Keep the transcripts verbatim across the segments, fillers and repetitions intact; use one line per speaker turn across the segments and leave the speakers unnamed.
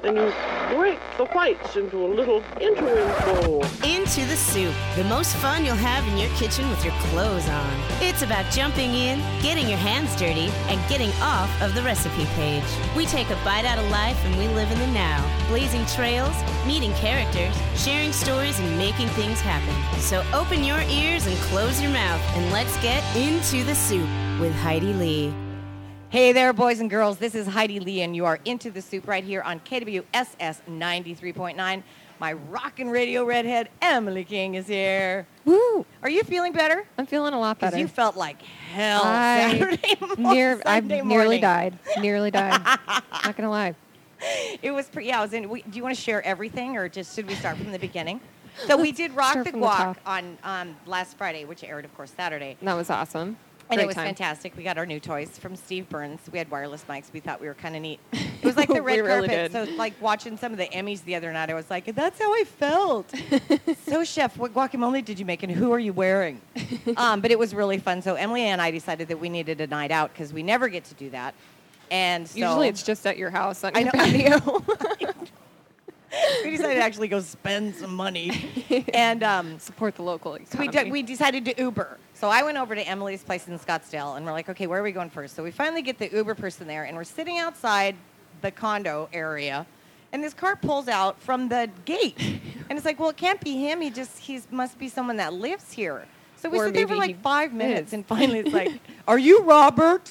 Then you break the whites into a little interim bowl.
Into the Soup, the most fun you'll have in your kitchen with your clothes on. It's about jumping in, getting your hands dirty, and getting off of the recipe page. We take a bite out of life and we live in the now, blazing trails, meeting characters, sharing stories, and making things happen. So open your ears and close your mouth, and let's get into the soup with Heidi Lee.
Hey there, boys and girls. This is Heidi Lee, and you are Into the Soup right here on K W S S ninety-three point nine. My rockin' radio redhead, Emily King, is here.
Woo!
Are you feeling better?
I'm feeling a lot better.
Because you felt like hell
I
Saturday morning.
Near, I
Sunday
nearly
morning.
died. Nearly died. Not gonna lie.
It was pretty. Yeah, I was in. We, do you want to share everything, or just should we start from the beginning? So we did Rock
start
the
from the
Guac
top.
on um, last Friday, which aired, of course, Saturday.
That was awesome.
And
Great
it was
time.
fantastic. We got our new toys from Steve Burns. We had wireless mics. We thought we were kind of neat. It was like the red
We really
carpet.
did.
So, like, watching some of the Emmys the other night, I was like, that's how I felt. So, Chef, what guacamole did you make, and who are you wearing? um, but it was really fun. So, Emily and I decided that we needed a night out because we never get to do that. And so
Usually it's just at your house on
I
your
know.
patio.
we decided to actually go spend some money. And um,
Support the local
so we,
economy.
d- we decided to Uber. So I went over to Emily's place in Scottsdale, and we're like, okay, where are we going first? So we finally get the Uber person there, and we're sitting outside the condo area, and this car pulls out from the gate. And it's like, well, it can't be him. He just, he must be someone that lives here. So we
Or
sit there for
maybe
like
he
five minutes,
is.
and finally it's like, are you Robert?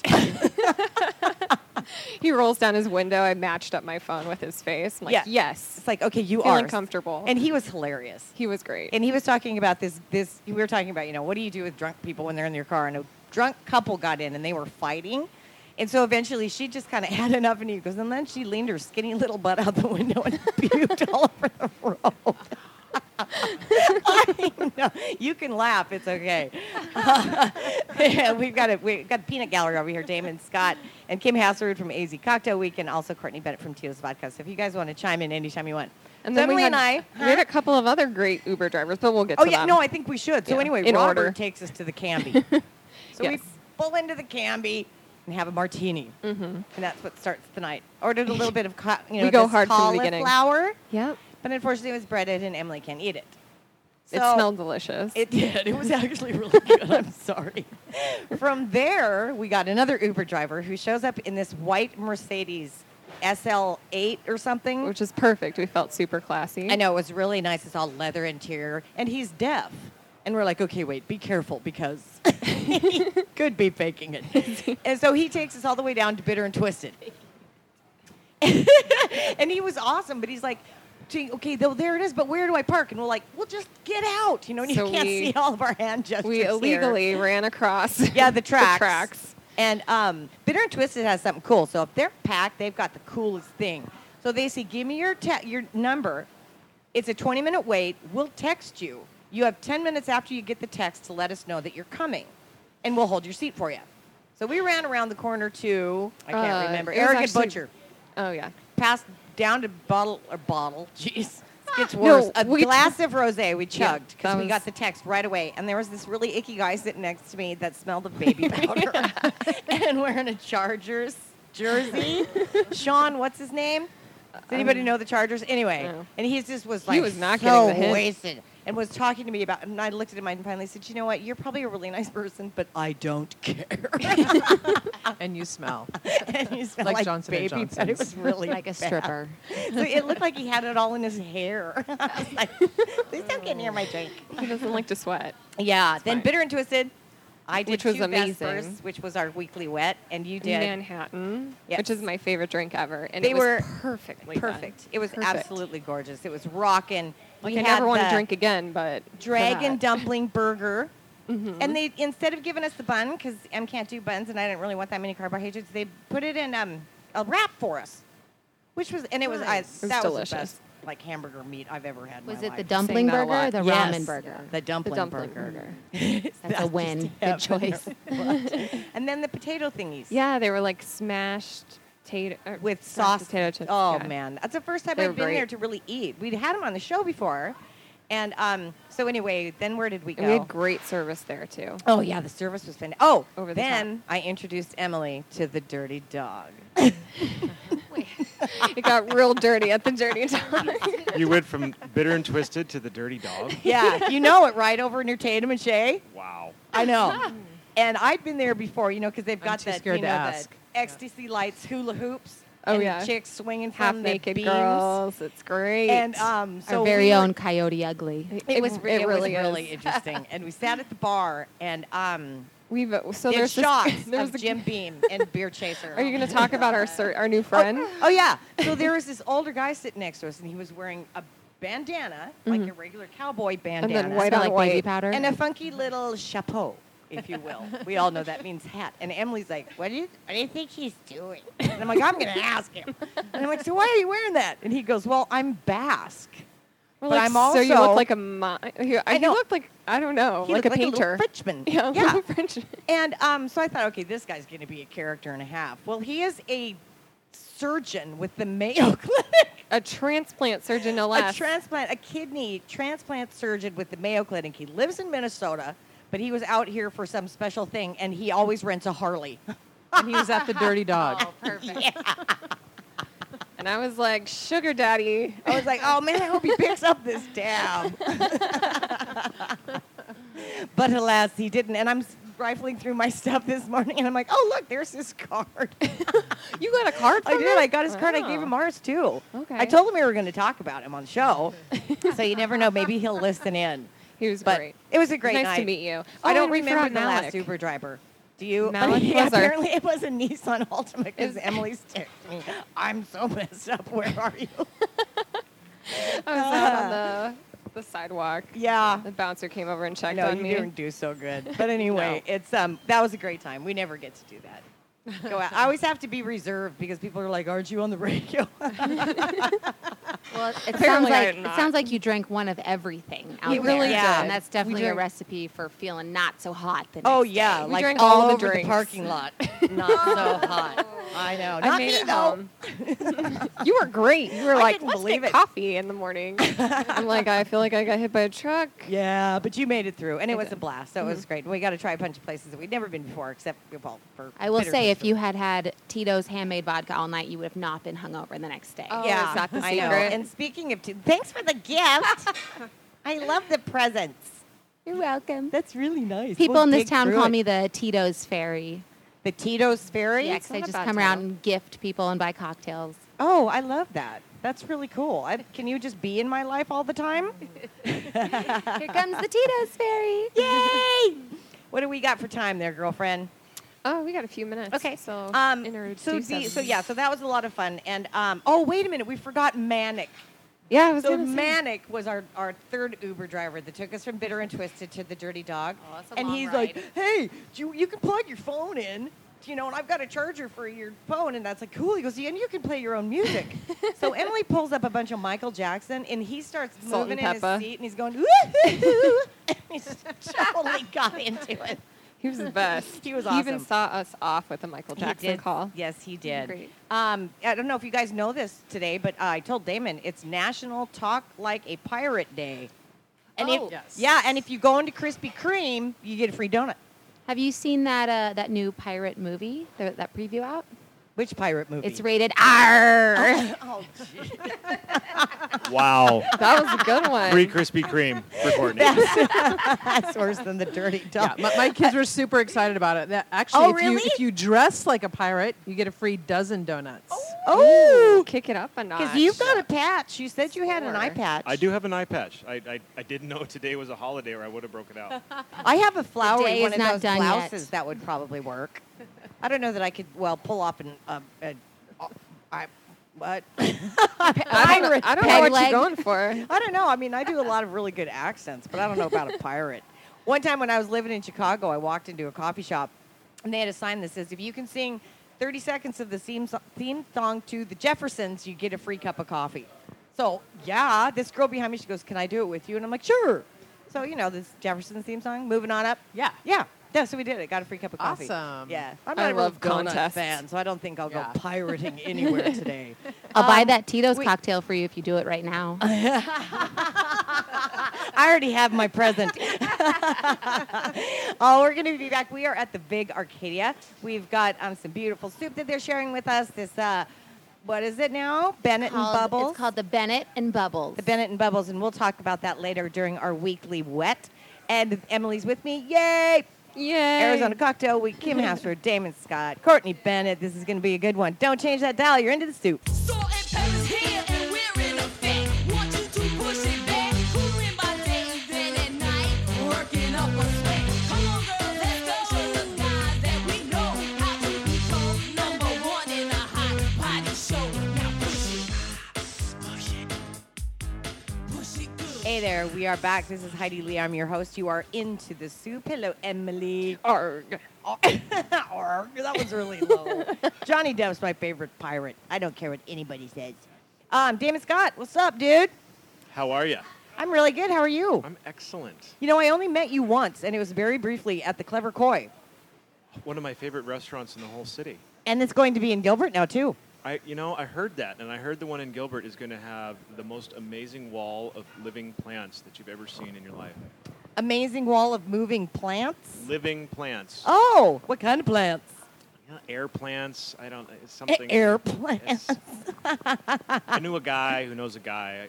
He rolls down his window. I matched up my phone with his face. I'm like,
Yeah.
yes.
It's like, okay, you
Feeling
are.
comfortable.
And he was hilarious.
He was great.
And he was talking about this, this, we were talking about, you know, what do you do with drunk people when they're in their car? And a drunk couple got in and they were fighting. And so eventually she just kind of had enough, and he goes, and then she leaned her skinny little butt out the window and puked all over the road. I know. You can laugh. It's okay. Uh, yeah, we've got a we've got the peanut gallery over here. Damon Scott and Kim Hasserud from A Z Cocktail Week, and also Courtney Bennett from Tito's Vodka. So if you guys want to chime in anytime you want.
and
so
then we
Emily
had,
and I.
we had a couple of other great Uber drivers, but we'll get
Oh
to
yeah,
them.
no, I think we should. So
Yeah,
anyway,
in
Robert
order.
takes us to the Canby. So we
Yes.
pull into the Canby and have a martini,
Mm-hmm.
and that's what starts the night. Ordered a little bit of ca- you know
We go
this
hard from the beginning.
cauliflower,
Yep.
but unfortunately it was breaded, and Emily can't eat it.
It
So-
smelled delicious.
It did. It was actually really good. I'm sorry. From there, we got another Uber driver who shows up in this white Mercedes S L eight or something.
which is perfect. We felt super classy.
I know, it was really nice. It's all leather interior. And he's deaf. And we're like, okay, wait, be careful because he could be faking it. And so he takes us all the way down to Bitter and Twisted. And he was awesome, but he's like, gee, okay, though there it is, but where do I park? And we're like, well, just get out. You know, and
So
you can't
we-
see all of our hand gestures
We
here.
illegally ran across
Yeah, the tracks.
the tracks.
And um, Bitter and Twisted has something cool. So if they're packed, they've got the coolest thing. So they say, give me your te- your number. It's a twenty-minute wait. We'll text you. You have ten minutes after you get the text to let us know that you're coming, and we'll hold your seat for you. So we ran around the corner to, I can't
Uh,
remember,
it was
Arrogant
actually-
Butcher.
Oh, yeah.
Passed down to bottle, or bottle, jeez. It gets
No,
worse. a
we-
glass of rosé we
Yeah,
chugged because
that
we
was-
got the text right away. And there was this really icky guy sitting next to me that smelled of baby powder and wearing a Chargers jersey. Sean, what's his name? Does anybody know the Chargers? Anyway,
No.
and he just was
He
like
was not
so
getting the hint.
wasted and was talking to me about, and I looked at him and finally said, you know what, you're probably a really nice person, but I don't care.
And you smell.
And he smelled
Like
like,
Johnson and
baby powder. It
Johnson's.
was really
Like a
bad.
stripper.
So it looked like he had it all in his hair. I was like, please don't get near my drink.
He doesn't like to sweat.
Yeah. Then
fine.
Bitter and Twisted. I did
Which was
two
amazing.
Vespers, which was our weekly wet, and you did
Manhattan,
Yes.
which is my favorite drink ever. And
They
it was
were
perfectly done.
perfect. It was
Perfect.
absolutely gorgeous. It was rocking.
Like,
we
I
had
never want to
the
drink again, but for
Dragon
that.
dumpling burger.
Mhm.
And they, instead of giving us the bun, because Em can't do buns, and I didn't really want that many carbohydrates, they put it in um, a wrap for us, which was, and it was, I,
It was
that was
delicious.
the best, like, hamburger meat I've ever had in
Was
my
it the
life.
dumpling
that a
burger or
lot.
the
Yes.
ramen burger?
The dumpling,
dumpling
burger.
That's a
That's
win.
just
Good
heaven.
choice.
And then the potato thingies.
Yeah, they were like smashed potato uh,
With
smashed
sauce.
Potato chips.
Oh,
yeah.
man. That's the first time
They
I've
were
been there
great.
to really eat. We'd had them on the show before. And um, so anyway, then where did we go?
And we had great service there too.
Oh, yeah, the service was fantastic. Oh,
Over the
then I introduced Emily to the Dirty Dog.
It got real dirty at the Dirty Dog.
You went from Bitter and Twisted to the Dirty Dog.
Yeah, you know it, right? Over near Tatum and Shea.
Wow.
I know. And I'd been there before, you know, because they've
I'm
got
too
that,
scared
you
to
know,
ask.
that ecstasy lights, hula hoops.
Oh,
and
yeah.
chicks swinging
Half
from the
naked
beams.
girls. It's great.
And um, so
Our very
we were-
own Coyote Ugly.
It,
It-
was
it
it
really
was really
is.
interesting. And we sat at the bar and um,
We've so
did
there's this-
shots
there's
of
the-
Jim Beam and Beer Chaser.
Are you going to talk about our cer- our new friend?
Oh, oh, yeah. So there was this older guy sitting next to us, and he was wearing a bandana, like a regular cowboy bandana,
Mm-hmm. then white
Smell
on
like baby
white.
powder.
and a funky little chapeau, if you will. We all know that means hat. And Emily's like, "What do you, what do you think he's doing?" And I'm like, "I'm going to ask him." And I'm like, "So why are you wearing that?" And he goes, "Well, I'm Basque."
We're
But
like,
I'm
so you
also-
look like a mi- he,
I
he
know.
looked like I don't know,
He
like
looked
a
like
painter.
a little Frenchman.
yeah, a
yeah.
little Frenchman.
And um, so I thought, okay, this guy's going to be a character and a half. Well, he is a surgeon with the Mayo Clinic.
A transplant surgeon, no
A
less.
transplant, a kidney transplant surgeon with the Mayo Clinic. He lives in Minnesota, but he was out here for some special thing, and he always rents a Harley.
And he was at the Dirty Dog.
Oh, perfect.
and I was like, sugar daddy.
I was like, oh man, I hope he picks up this tab. But alas, he didn't. And I'm s- rifling through my stuff this morning, and I'm like, oh look, there's his card.
You got a card
I
from
did.
him?
I got his card. I gave
Oh.
him ours too.
Okay.
I told him we were going to talk about him on the show, so you never know. Maybe he'll listen in.
He was
But
great.
it was a great
nice
night.
to meet you.
I
Oh,
don't
and we
remember
forgot
the
Malik.
last Uber driver. Do you?
Malik
yeah,
was our-
apparently it was a Nissan Altima because
Is-
Emily's texting me. I'm so messed up. Where are you?
I was out on the the sidewalk.
Yeah.
The bouncer came over and
I
checked
know
on
you
me.
didn't do so good, but anyway, it's um that was a great time. We never get to do that. Go out. I always have to be reserved because people are like, "Aren't you on the radio?"
Well, it sounds
Apparently I
like
am
it
not.
sounds like you drank one of everything. Out
We
there.
really
yeah,
did.
and that's
We
definitely a
drank-
recipe for feeling not so hot. The
Oh
next
yeah,
day.
We
like
drank
all,
all the
over the
drinks.
parking lot. Not so hot. I know.
I
Not
made
me,
it
though.
home. You were great. You were
I
like,
couldn't
let's
believe
get
it.
coffee in the morning. I'm like, I feel like I got hit by a truck.
Yeah, but you made it through, and it
I
was a
did.
blast. So it was great. We got to try a bunch of places that we'd never been before, except well, for.
I will
bitter
say, if
Twister.
you had had Tito's handmade vodka all night, you would have not been hungover the next day.
Oh,
yeah,
is that the
I know.
secret?
And speaking of, t- thanks for the gift. I love the presents.
You're welcome.
That's really nice.
People
We'll
in this
dig
town
through
call
it.
me the Tito's fairy.
the Tito's Fairy.
Yeah, 'cause I
not a
just
bad
come around
title.
and gift people and buy cocktails.
Oh, I love that. That's really cool. I, can you just be in my life all the time?
Here comes the Tito's fairy.
Yay! What do we got for time there, girlfriend?
Oh, we got a few minutes.
Okay.
So,
Um,
introduce
so, the,
them.
so yeah, so that was a lot of fun. And um, oh, wait a minute, we forgot Manic.
Yeah, I was
So
gonna say.
Manic was our, our third Uber driver that took us from Bitter and Twisted to the Dirty Dog.
Oh, that's a
and
long
he's
ride.
like, hey, you, you can plug your phone in, you know, and I've got a charger for your phone. And that's like, cool. He goes, yeah, and you can play your own music. So Emily pulls up a bunch of Michael Jackson, and he starts
Salt
moving
and
in
pepper.
his seat, and he's going, woo-hoo-hoo. And he's totally got into it.
He was the best.
He was
He even
awesome.
saw us off with a Michael Jackson
he did.
call.
Yes, he did.
Great.
Um, I don't know if you guys know this today, but uh, I told Damon it's National Talk Like a Pirate Day. And
Oh.
if,
Yes.
yeah, and if you go into Krispy Kreme, you get a free donut.
Have you seen that uh, that new pirate movie? The, that preview out?
Which pirate movie?
It's rated R.
Oh, gee.
Wow.
That was a good one.
Free Krispy Kreme for Courtney.
That's worse than the Dirty
Yeah,
Dog.
my, my kids were super excited about it. That actually,
Oh,
if
really?
you if you dress like a pirate, you get a free dozen donuts.
Oh,
Kick it up a notch.
because you've got a patch. You said you had an
Sure.
eye patch.
I do have an eye patch. I, I, I didn't know today was a holiday or I would have broke it out.
I have a flowery
day
one
is
of
not
those
done yet.
blouses that would probably work. I don't know that I could, well, pull off an, uh, a, I, what?
I don't, know- I don't know
peg
what
leg.
you're going for.
I don't know. I mean, I do a lot of really good accents, but I don't know about a pirate. One time when I was living in Chicago, I walked into a coffee shop, and they had a sign that says, if you can sing thirty seconds of the theme, so- theme song to the Jeffersons, you get a free cup of coffee. So, yeah, this girl behind me, she goes, can I do it with you? And I'm like, sure. So, you know, this Jeffersons theme song, moving on up.
Yeah.
Yeah. Yeah, so we did it. Got a free cup of coffee.
Awesome.
Yeah. I'm
I
not a real
love
donut
contests.
fan, so I don't think I'll
Yeah.
go pirating anywhere today.
I'll buy
Um,
that Tito's
wait.
cocktail for you if you do it right now.
I already have my present. Oh, we're going to be back. We are at the Big Arcadia. We've got um, some beautiful soup that they're sharing with us. This uh, What is it now? Bennett and
Called-
Bubbles?
It's called the Bennett and Bubbles.
The Bennett and Bubbles, and we'll talk about that later during our weekly wet. And Emily's with me. Yay!
Yay.
Arizona Cocktail Week. Kim Hassford, Damon Scott, Courtney Bennett. This is going to be a good one. Don't change that dial. You're into the soup.
Salt and pepper's here and we're in effect. Want you to push it back. Cooling by day and then at night. Working up a sweat. Come on, girls, let's go. Show the guys that we know how to be cold. Number one in the hot body show. Now push it. Push it. Push it good.
Hey there, we are back. This is Heidi Lee. I'm your host. You are into the soup. Hello, Emily.
Arg.
Arg, that was really low. Johnny Depp's my favorite pirate. I don't care what anybody says. Um, Damon Scott, what's up, dude?
How are you?
I'm really good. How are you?
I'm excellent.
You know, I only met you once, and it was very briefly at the Clever Koi.
One of my favorite restaurants in the whole city.
And it's going to be in Gilbert now, too.
I, you know, I heard that, and I heard the one in Gilbert is going to have the most amazing wall of living plants that you've ever seen in your life.
Amazing wall of moving plants.
Living plants.
Oh, what kind of plants?
Yeah, air plants. I don't. It's something.
Air plants.
It's- I knew a guy who knows a guy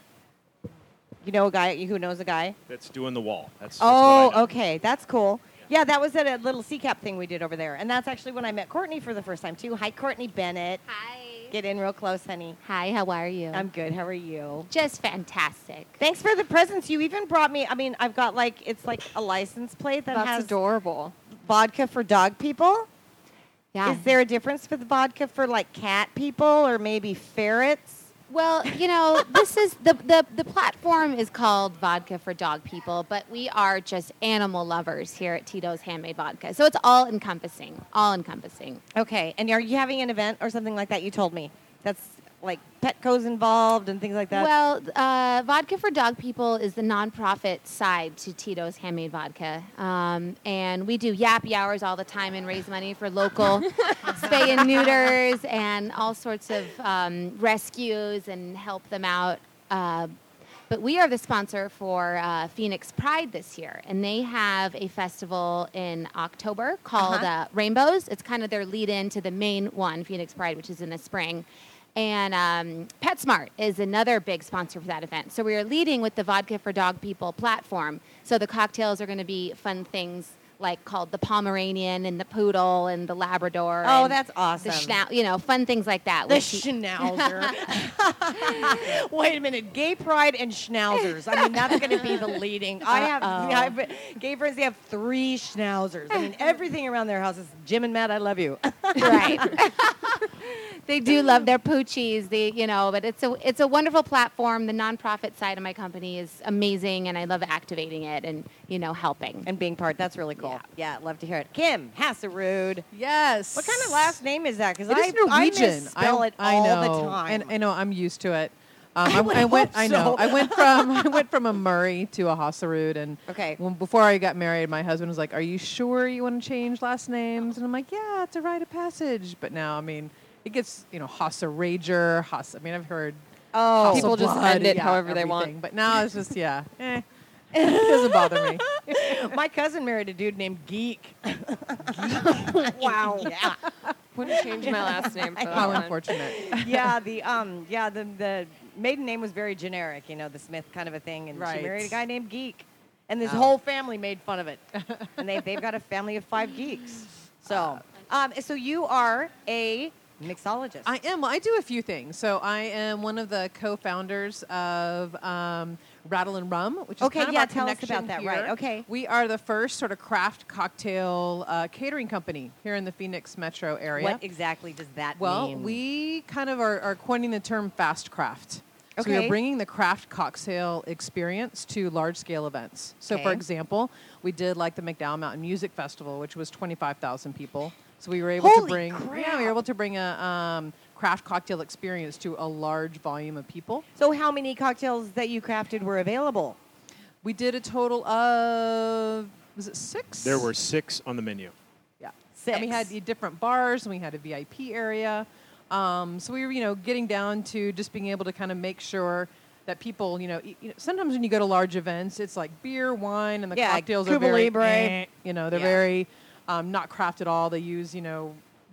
You know a guy who knows a guy?
that's doing the wall. That's. that's
Oh,
what I know.
okay. That's cool. Yeah, that was at a little C CAP thing we did over there. And that's actually when I met Courtney for the first time, too. Hi, Courtney Bennett.
Hi.
Get in real close, honey.
Hi, how are you?
I'm good. How are you?
just fantastic.
Thanks for the presents. You even brought me, I mean, I've got like, it's like a license plate that
That's
has
adorable.
vodka for dog people.
Yeah.
Is there a difference for the vodka for like cat people or maybe ferrets?
Well, you know, this is the, the the platform is called Vodka for Dog People, but we are just animal lovers here at Tito's Handmade Vodka. So it's all encompassing, all encompassing.
Okay. And are you having an event or something like that? You told me. That's like Petco's involved and things like that.
Well, uh, Vodka for Dog People is the nonprofit side to Tito's Handmade Vodka. Um, and we do yappy hours all the time and raise money for local spay and neuters and all sorts of um, rescues and help them out. Uh, but we are the sponsor for uh, Phoenix Pride this year. And they have a festival in October called
Uh-huh.
uh, Rainbows. It's kind of their lead in to the main one, Phoenix Pride, which is in the spring. And um, PetSmart is another big sponsor for that event. So we are leading with the Vodka for Dog People platform. So the cocktails are going to be fun things like called the Pomeranian and the Poodle and the Labrador.
Oh,
and
that's awesome.
The schna- you know, fun things like that.
The
which he-
schnauzer. Wait a minute. Gay pride and schnauzers. I mean, that's going to be the leading. I have,
Uh-oh.
I have gay friends. They have three schnauzers. I mean, everything around their house is Jim and Matt. I love you.
Right. They do love their poochies, the you know, but it's a it's a wonderful platform. The nonprofit side of my company is amazing, and I love activating it and you know helping.
And being part. That's really cool. Yeah, love to hear it. Kim Hasserud.
Yes.
What kind of last name is that? Because
It
I,
is Norwegian.
I misspell it
I
all
know.
the time.
And I know I'm used to it. Um,
I would
I went.
hope
I know.
so.
I went from I went from a Murray to a Hasserud, and
Okay.
when, before I got married, my husband was like, "Are you sure you want to change last names?" And I'm like, "Yeah, it's a rite of passage." But now, I mean, it gets you know Hasserager, Hass. I mean, I've heard
Oh,
People just
Hasselblad,
end it
yeah,
however they
everything.
want.
But now it's just yeah, eh, it doesn't bother me.
my cousin married a dude named Geek. Wow. Yeah.
Wouldn't change my last name for that
How
one.
unfortunate.
yeah, the um, yeah, the the maiden name was very generic, you know, the Smith kind of a thing, and she
Right.
married a guy named Geek, and this
Oh.
whole family made fun of it, and they they've got a family of five geeks. So, um, so you are a mixologist.
I am. Well, I do a few things. So I am one of the co-founders of um, Rattle and Rum, which is
Okay,
kind of
yeah,
our
tell us
connection
about that,
here.
right, okay.
We are the first sort of craft cocktail uh, catering company here in the Phoenix metro area.
What exactly does that
well,
mean?
we kind of are, are coining the term fast craft. So we
Okay.
are bringing the craft cocktail experience to large-scale events. So, for
Okay.
example, we did like the McDowell Mountain Music Festival, which was twenty-five thousand people. So we were able
Holy
to bring,
crap.
yeah, we were able to bring a um, craft cocktail experience to a large volume of people.
So, how many cocktails that you crafted were available?
We did a total of was it six?
There were six on the menu.
yeah
Six.
And we had the different bars, and we had a V I P area. Um, so we were, you know, getting down to just being able to kind of make sure that people, you know, eat, you know, sometimes when you go to large events, it's like beer, wine, and the
Yeah,
cocktails are
Cuba
very,
Libre.
eh, you know, they're
Yeah.
very um, not craft at all. They use, you know,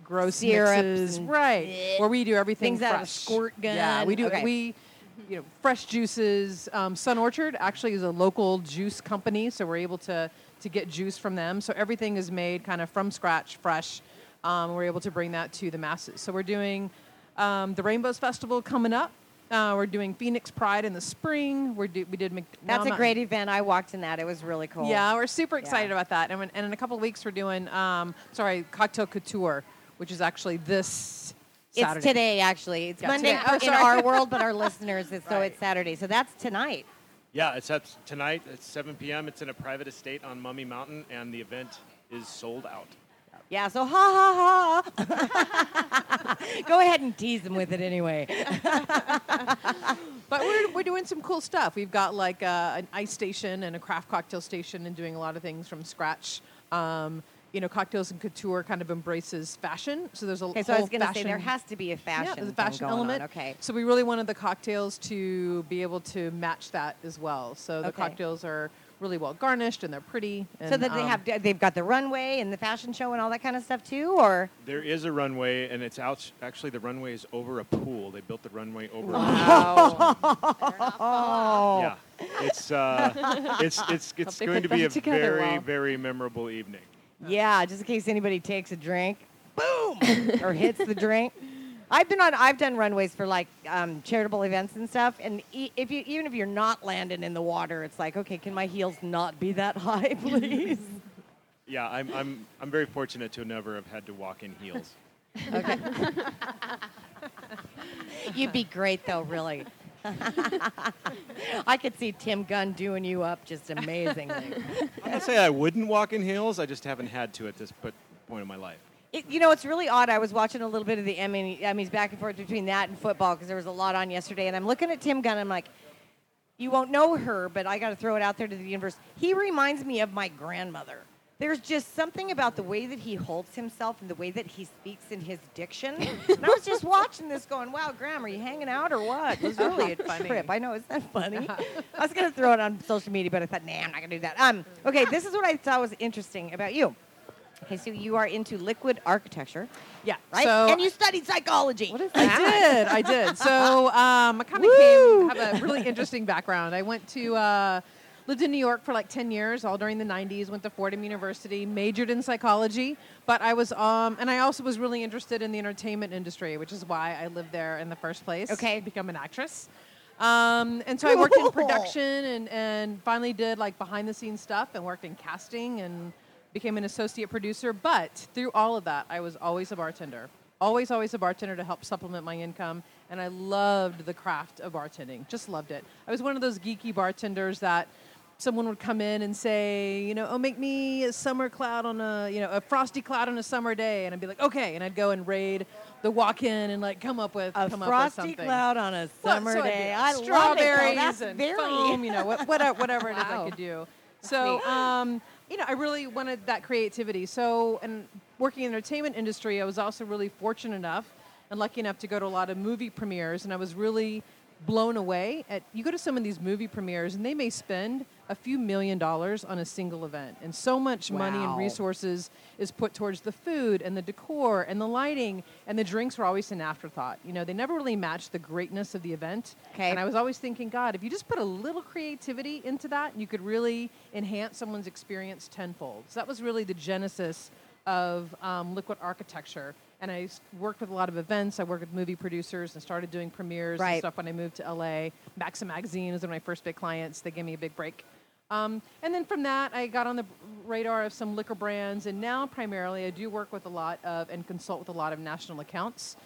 gross
Syrups
mixes,
and
right?
bleh.
Where we do everything
Things out of a
fresh.
squirt
Yeah,
gun.
we do.
Okay.
We, you know, fresh juices. Um, Sun Orchard actually is a local juice company, so we're able to to get juice from them. So everything is made kind of from scratch, fresh. Um, we're able to bring that to the masses. So we're doing um, the Rainbows Festival coming up. Uh, we're doing Phoenix Pride in the spring. We're do, we did. Mc,
That's
well,
a
not-
great event. I walked in that. It was really cool.
Yeah, we're super excited
Yeah.
about that. And, when, and in a couple of weeks, we're doing, um, sorry, Cocktail Couture, which is actually this Saturday.
It's today, actually. It's
Yeah,
Monday
today. Oh,
in
sorry.
our world, but our listeners, it's, so
Right.
it's Saturday. So that's tonight.
Yeah, it's at tonight at seven p.m. It's in a private estate on Mummy Mountain, and the event is sold out.
Yeah, so ha ha ha. Go ahead and tease them with it anyway.
But we're, we're doing some cool stuff. We've got like a, an ice station and a craft cocktail station and doing a lot of things from scratch. Um, you know, Cocktails and Couture kind of embraces fashion. So there's a
Okay, so
whole
I was going to say
fashion-
there has to be a fashion,
yeah, there's a
thing
fashion
going on.
element.
Okay.
So we really wanted the cocktails to be able to match that as well. So the
Okay.
cocktails are really well garnished and they're pretty. And,
So that they
um,
have, they've got the runway and the fashion show and all that kind of stuff too, or?
There is a runway, and it's out. Actually, the runway is over a pool. They built the runway over.
Wow.
Oh.
Yeah, it's uh, it's it's it's
they
going
put
to be
them
a
together
very
well.
very memorable evening.
Yeah, just in case anybody takes a drink, boom, or hits the drink. I've been on. I've done runways for like um, charitable events and stuff, and e- if you even if you're not landing in the water, it's like, okay, can my heels not be that high, please?
Yeah, I'm I'm I'm very fortunate to never have had to walk in heels.
Okay. You'd be great though, really. I could see Tim Gunn doing you up just amazingly.
I'm not saying I wouldn't walk in heels. I just haven't had to at this po- point in my life.
It, you know, it's really odd. I was watching a little bit of the Emmy, Emmys back and forth between that and football because there was a lot on yesterday. And I'm looking at Tim Gunn. I'm like, you won't know her, but I got to throw it out there to the universe. He reminds me of my grandmother. There's just something about the way that he holds himself and the way that he speaks in his diction. And I was just watching this going, wow, Graham, are you hanging out or what? It was really a
Funny.
trip. I know, isn't that funny? I was going to throw it on social media, but I thought, nah, I'm not going to do that. Um, okay, this is what I thought was interesting about you. Okay, so you are into liquid architecture,
Yeah.
right?
So
and you studied psychology. What is
I did. I did. So um, I kind of
Woo!
came have a really interesting background. I went to uh, lived in New York for like ten years, all during the nineties. Went to Fordham University, majored in psychology. But I was um, and I also was really interested in the entertainment industry, which is why I lived there in the first place.
Okay.
To become an actress. Um, and so I worked in
Cool.
production and, and finally did like behind the scenes stuff and worked in casting and became an associate producer. But through all of that, I was always a bartender. Always, always a bartender to help supplement my income. And I loved the craft of bartending. Just loved it. I was one of those geeky bartenders that someone would come in and say, you know, oh, make me a summer cloud on a, you know, a frosty cloud on a summer day. And I'd be like, okay. And I'd go and raid the walk-in and like come up with,
A
come up with
frosty
something.
cloud on a
Well,
summer
so I'd do
day.
it.
I love it.
Strawberries
though. That's
and
very
foam, you know, what- whatever, whatever it is I
Wow.
could do. So, um, you know, I really wanted that creativity. So, and working in the entertainment industry, I was also really fortunate enough and lucky enough to go to a lot of movie premieres, and I was really blown away at, you go to some of these movie premieres and they may spend a few million dollars on a single event, and so much money and
Wow.
resources is put towards the food and the decor and the lighting, and the drinks were always an afterthought. You know, they never really matched the greatness of the event.
Okay.
And I was always thinking, God, if you just put a little creativity into that, you could really enhance someone's experience tenfold. So that was really the genesis of um, liquid architecture. And I s- worked with a lot of events. I worked with movie producers and started doing premieres
Right.
and stuff when I moved to L A. Maxim Magazine was one of my first big clients. They gave me a big break. Um, and then from that, I got on the radar of some liquor brands. And now, primarily, I do work with a lot of and consult with a lot of national accounts.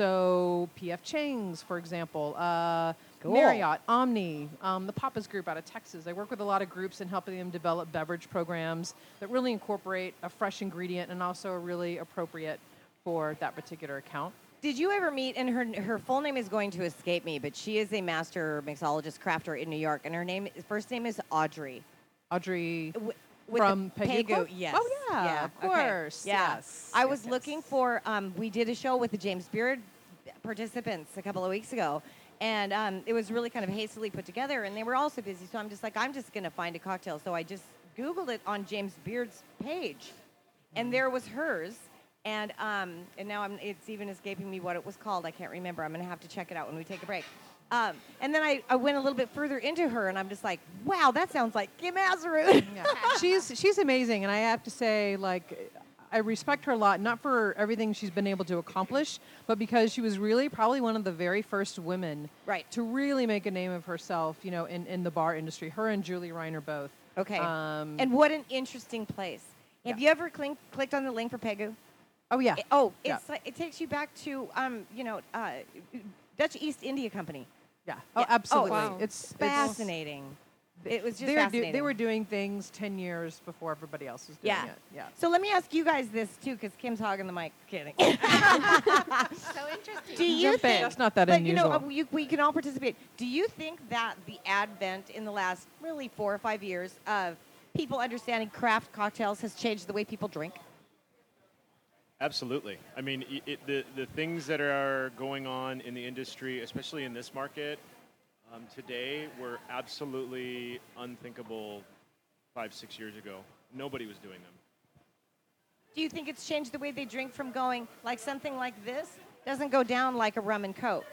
So P F Chang's, for example, uh,
Cool.
Marriott, Omni, um, the Papa's Group out of Texas. I work with a lot of groups in helping them develop beverage programs that really incorporate a fresh ingredient and also are really appropriate for that particular account.
Did you ever meet, and her her full name is going to escape me, but she is a master mixologist crafter in New York, and her name first name is Audrey.
Audrey
W- with
from
the
Pegu?
Pegu, yes.
Oh, yeah, of
okay.
course.
Yeah.
Yes.
I
Yes,
was
yes.
looking for, um, we did a show with the James Beard participants a couple of weeks ago, and um, it was really kind of hastily put together, and they were also busy, so I'm just like, I'm just going to find a cocktail. So I just Googled it on James Beard's page, and there was hers. And um, and now I'm, it's even escaping me what it was called. I can't remember. I'm going to have to check it out when we take a break. Um, and then I, I went a little bit further into her, and I'm just like, wow, that sounds like Kim Azarud.
Yeah. she's she's amazing, and I have to say, like, I respect her a lot, not for everything she's been able to accomplish, but because she was really probably one of the very first women
Right.
to really make a name of herself, you know, in, in the bar industry. Her and Julie Reiner both.
Okay.
Um,
And what an interesting place. Have
Yeah.
you ever clink, clicked on the link for Pegu?
oh yeah.
It- oh,
Yeah.
it's like, it takes you back to um, you know, uh, Dutch East India Company.
yeah. Oh,
Yeah.
absolutely.
wow.
It's
Fascinating. It was just
They were, do,
fascinating.
they were doing things ten years before everybody else was doing
Yeah.
it. Yeah.
So let me ask you guys this too, because Kim's hogging the mic. Kidding.
So interesting.
Do you
Jump in.
think
That's not that
but, you know,
unusual.
uh, you, we can all participate. Do you think that the advent in the last really four or five years of people understanding craft cocktails has changed the way people drink?
Absolutely. I mean, i- it, the the things that are going on in the industry, especially in this market, um, today were absolutely unthinkable five, six years ago. Nobody was doing them.
Do you think it's changed the way they drink from going like something like this doesn't go down like a rum and coke?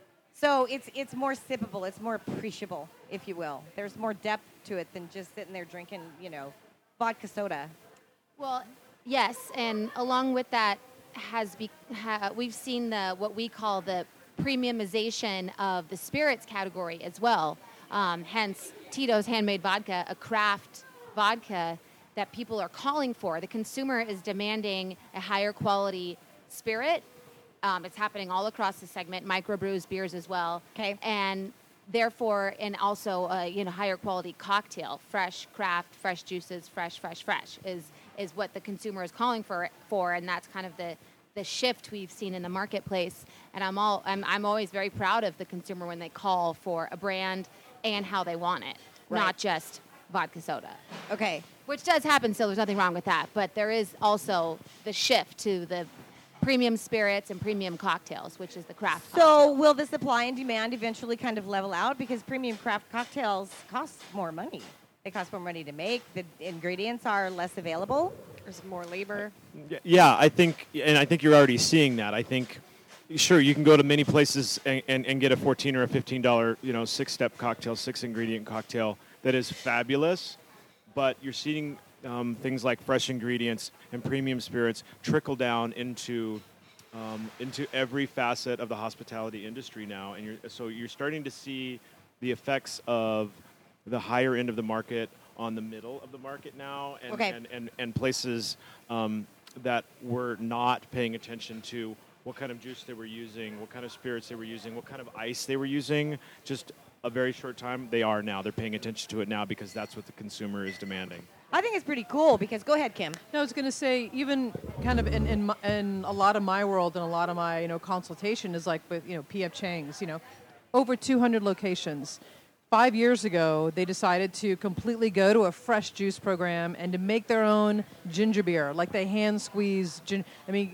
So it's it's more sippable, it's more appreciable, if you will. There's more depth to it than just sitting there drinking, you know, vodka soda.
Well, yes, and along with that has be, ha, we've seen the what we call the premiumization of the spirits category as well. Um, hence, Tito's Handmade Vodka, a craft vodka that people are calling for. The consumer is demanding a higher quality spirit. Um, it's happening all across the segment, microbrews, beers as well.
Okay.
And therefore, and also, uh, you know, higher quality cocktail, fresh craft, fresh juices, fresh, fresh, fresh is is what the consumer is calling for. For, and that's kind of the the shift we've seen in the marketplace. And I'm all I'm I'm always very proud of the consumer when they call for a brand and how they want it,
Right.
not just vodka soda.
Okay.
Which does happen, so there's nothing wrong with that. But there is also the shift to the premium spirits and premium cocktails, which is the craft
So
cocktail.
will the supply and demand eventually kind of level out because premium craft cocktails cost more money? They cost more money to make. The ingredients are less available.
There's more labor.
Y- Yeah, I think, and I think you're already seeing that. I think, sure, you can go to many places and, and, and get a fourteen or a fifteen dollar, you know, six-step cocktail, six-ingredient cocktail that is fabulous, but you're seeing um, things like fresh ingredients and premium spirits trickle down into um, into every facet of the hospitality industry now, and you're, so you're starting to see the effects of the higher end of the market on the middle of the market now, and
Okay.
and, and, and places um, that were not paying attention to what kind of juice they were using, what kind of spirits they were using, what kind of ice they were using. Just a very short time, they are now. They're paying attention to it now because that's what the consumer is demanding.
I think it's pretty cool because go ahead, Kim.
No, I was going to say, even kind of in, in, my, in a lot of my world and a lot of my, you know, consultation is like with, you know, P F Chang's, you know, over two hundred locations. Five years ago, they decided to completely go to a fresh juice program and to make their own ginger beer. Like they hand squeeze, gin- I mean,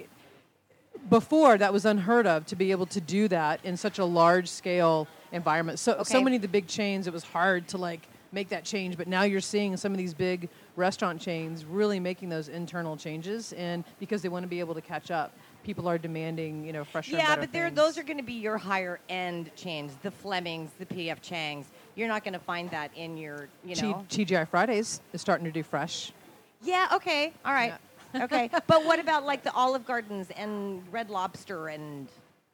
before that was unheard of to be able to do that in such a large scale environment. So, so
Okay.
many of the big chains, it was hard to like make that change, but now you're seeing some of these big restaurant chains really making those internal changes, and because they want to be able to catch up, people are demanding, you know, fresher. and
Yeah,
better
but they're,
things.
those are going to be your higher end chains, the Flemings, the P F Chang's. You're not going to find that in your, you
T-
know.
T G I Fridays is starting to do fresh.
Yeah. Okay. All right. Okay. But what about like the Olive Gardens and Red Lobster and?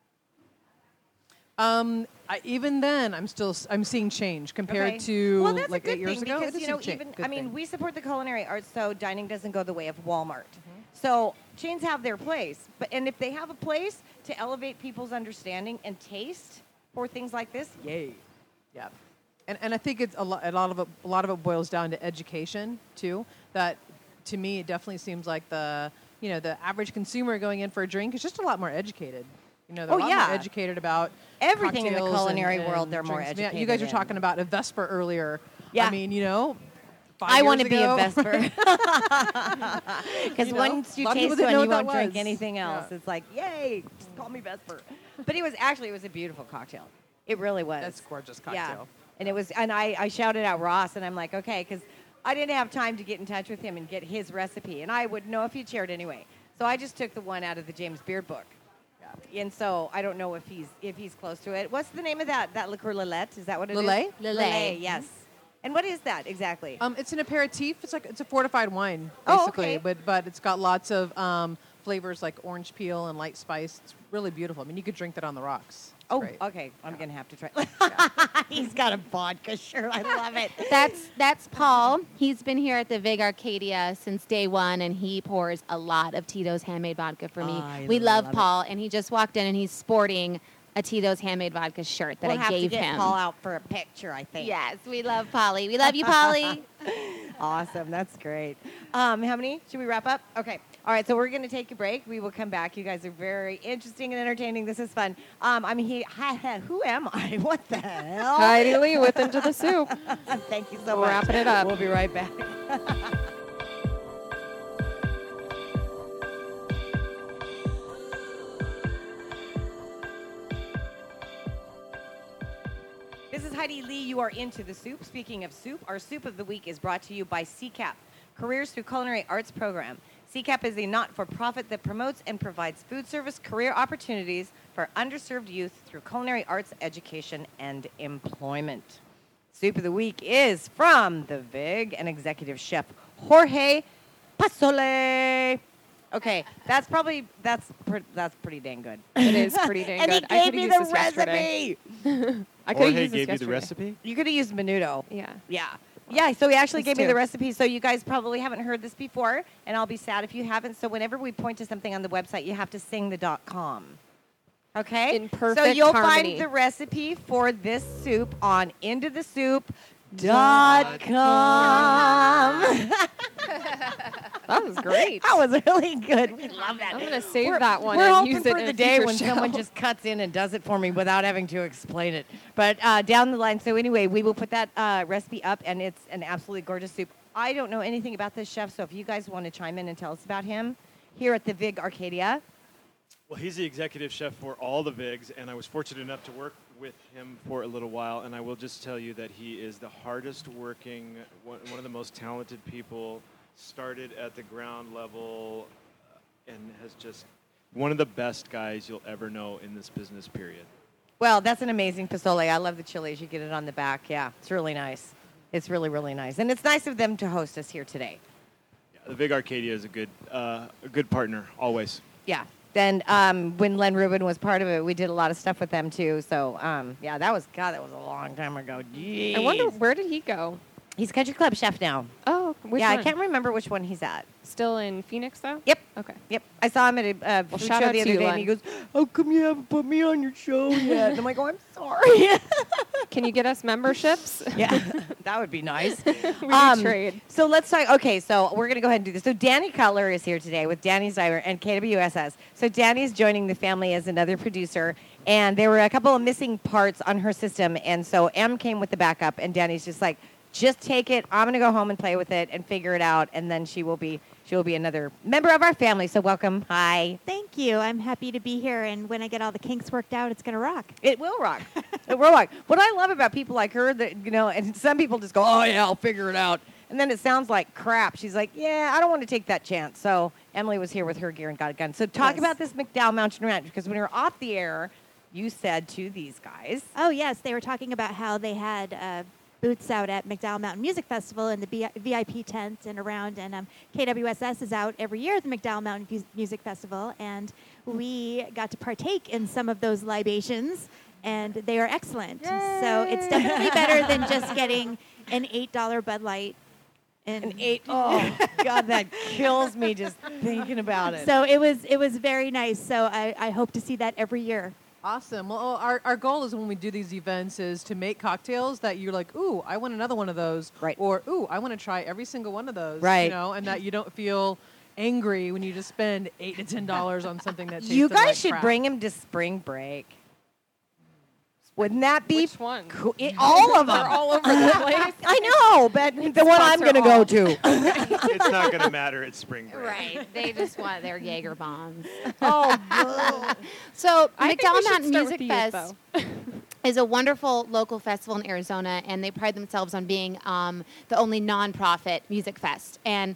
Um, I, even then, I'm still s- I'm seeing change compared
Okay.
to
well, that's
like
a good
eight years
thing
ago.
because
It is
you
a
know
cha-
even
good
I mean
thing.
we support the culinary arts, so dining doesn't go the way of Walmart. So chains have their place, but and if they have a place to elevate people's understanding and taste for things like this, yay.
Yeah, and and I think it's a lot. A lot of it, a lot of it boils down to education too. That to me, it definitely seems like the you know the average consumer going in for a drink is just a lot more educated. You know, they're
Oh,
a lot
yeah.
more educated about
Everything in the
cocktails
culinary
and-
world,
and
they're more
drinks. Yeah, you
educated
guys were
in.
talking about a Vesper earlier.
Yeah.
I mean, you know, five
I want
years
to be a
ago-
Vesper because
You know,
once you
a lot of
taste
people didn't
one,
know
you
what that
won't drink
was.
anything else.
Yeah.
It's like yay, just call me Vesper. But it was actually it was a beautiful cocktail. It really was.
That's a gorgeous
Yeah,
cocktail.
and it was, and I, I shouted out Ross, and I'm like, okay, because I didn't have time to get in touch with him and get his recipe, and I would know if he'd shared anyway. So I just took the one out of the James Beard book. And so I don't know if he's if he's close to it. What's the name of that that liqueur Lillet? Is that what it is?
Lillet?
Lillet.
yes. And what is that exactly?
Um, it's an aperitif. It's like it's a fortified wine,
Oh,
basically.
okay.
But but it's got lots of um, flavors like orange peel and light spice. It's really beautiful. I mean, you could drink that on the rocks. It's
oh,
great.
okay. I'm gonna have to try. He's got a vodka shirt. I love it.
That's that's Paul. He's been here at the Vig Arcadia since day one, and he pours a lot of Tito's handmade vodka for me.
I
we love,
love it.
Paul, and he just walked in and he's sporting a Tito's handmade vodka shirt that
we'll
I
have
gave
to get
him.
Paul out for a picture, I think.
Yes, we love Polly. We love you, Polly.
Awesome. That's great. Um, how many? Should we wrap up? Okay. All right. So we're going to take a break. We will come back. You guys are very interesting and entertaining. This is fun. Um, I'm here. Who am I? What the hell?
Heidi Lee with Into the Soup.
Thank you so
We're
much.
wrapping it up.
We'll be right back. This is Heidi Lee. You are into the soup. Speaking of soup, our soup of the week is brought to you by C CAP, Careers Through Culinary Arts Program. C CAP is a not-for-profit that promotes and provides food service career opportunities for underserved youth through culinary arts education and employment. Soup of the week is from the Vig and executive chef Jorge Pasole. Okay, that's probably that's pre- that's pretty dang good.
It is pretty dang
and
good.
he
I
gave
could've
me
used
the
this yesterday.
recipe.
I could
Jorge
use this
gave you the
yesterday.
recipe.
You could have used menudo.
Yeah.
Yeah. Yeah, so he actually
Us
gave me
too.
the recipe, so you guys probably haven't heard this before, and I'll be sad if you haven't. So whenever we point to something on the website, you have to sing the dot com. Okay?
In
So
perfect
you'll
harmony.
find the recipe for this soup on into the soup dot com.
That was great.
That was really good. We love that.
I'm gonna save
we're,
that one
We're
and
hoping
use it
for
in
the
a
day
future
when
show.
someone just cuts in and does it for me without having to explain it. But uh, down the line, so anyway, we will put that uh, recipe up, and it's an absolutely gorgeous soup. I don't know anything about this chef, so if you guys want to chime in and tell us about him here at the Vig Arcadia.
Well, he's the executive chef for all the Vigs, and I was fortunate enough to work with him for a little while. And I will just tell you that he is the hardest working, one, one of the most talented people. Started at the ground level, uh, and has just one of the best guys you'll ever know in this business. Period.
Well, that's an amazing pozole. I love the chilies. You get it on the back. Yeah, it's really nice. It's really, really nice. And it's nice of them to host us here today.
Yeah, the Vig Arcadia is a good, uh, a good partner always.
Yeah. Then um, when Len Rubin was part of it, we did a lot of stuff with them too. So um, yeah, that was God. That was a long time ago. Jeez.
I wonder where did he go?
He's country club chef now.
Oh, which
yeah,
one?
I can't remember which one he's at.
Still in Phoenix though?
Yep.
Okay.
Yep. I saw him at a uh,
Well,
food
shout
show
out
the
to
other
you,
day, and
Len.
he goes, "How come you haven't put me on your show yet?" And I'm like, "Oh, I'm sorry."
Can you get us memberships?
Yeah, that would be nice.
we do
Um,
trade.
So let's talk. Okay, so we're gonna go ahead and do this. So Danny Cutler is here today with Danny's Diver and K W S S. So Danny's joining the family as another producer, and there were a couple of missing parts on her system, and so M came with the backup, and Danny's just like, just take it. I'm gonna go home and play with it and figure it out, and then she will be she will be another member of our family. So welcome. Hi.
Thank you. I'm happy to be here, and when I get all the kinks worked out, it's going to rock.
It will rock. It will rock. What I love about people like her, that you know, and some people just go, "Oh yeah, I'll figure it out," and then it sounds like crap. She's like, "Yeah, I don't want to take that chance." So Emily was here with her gear and got it done. So talk
Yes.
about this McDowell Mountain Ranch, because when we were off the air, you said to these guys,
Oh, yes. They were talking about how they had uh, booths out at McDowell Mountain Music Festival in the B- V I P tent and around. And um, K W S S is out every year at the McDowell Mountain Mus- Music Festival. And we got to partake in some of those libations, and they are excellent. So it's definitely better than just getting an eight dollar Bud Light. And
an eight. Oh God, that kills me just thinking about it.
So it was it was very nice. So I, I hope to see that every year.
Awesome. Well, oh, our, our goal is when we do these events is to make cocktails that you're like, ooh, I want another one of those.
Right.
Or, ooh, I want to try every single one of those.
Right.
You know, and that you don't feel angry when you just spend eight to ten dollars on something that tastes
you guys
like
should
crap.
bring him to spring break. Wouldn't that be
Which one?
cool? It- all of them.
They're all over the place.
I know, but the one I'm
Sponsor
going to go
all.
to.
It's not going to matter. It's spring break.
Right. They just want their Jaeger bombs.
Oh, boo.
So
I think we
McDowell
should
Mountain
start
Music
with the youth,
Fest is a wonderful local festival in Arizona, and they pride themselves on being um, the only nonprofit music fest. And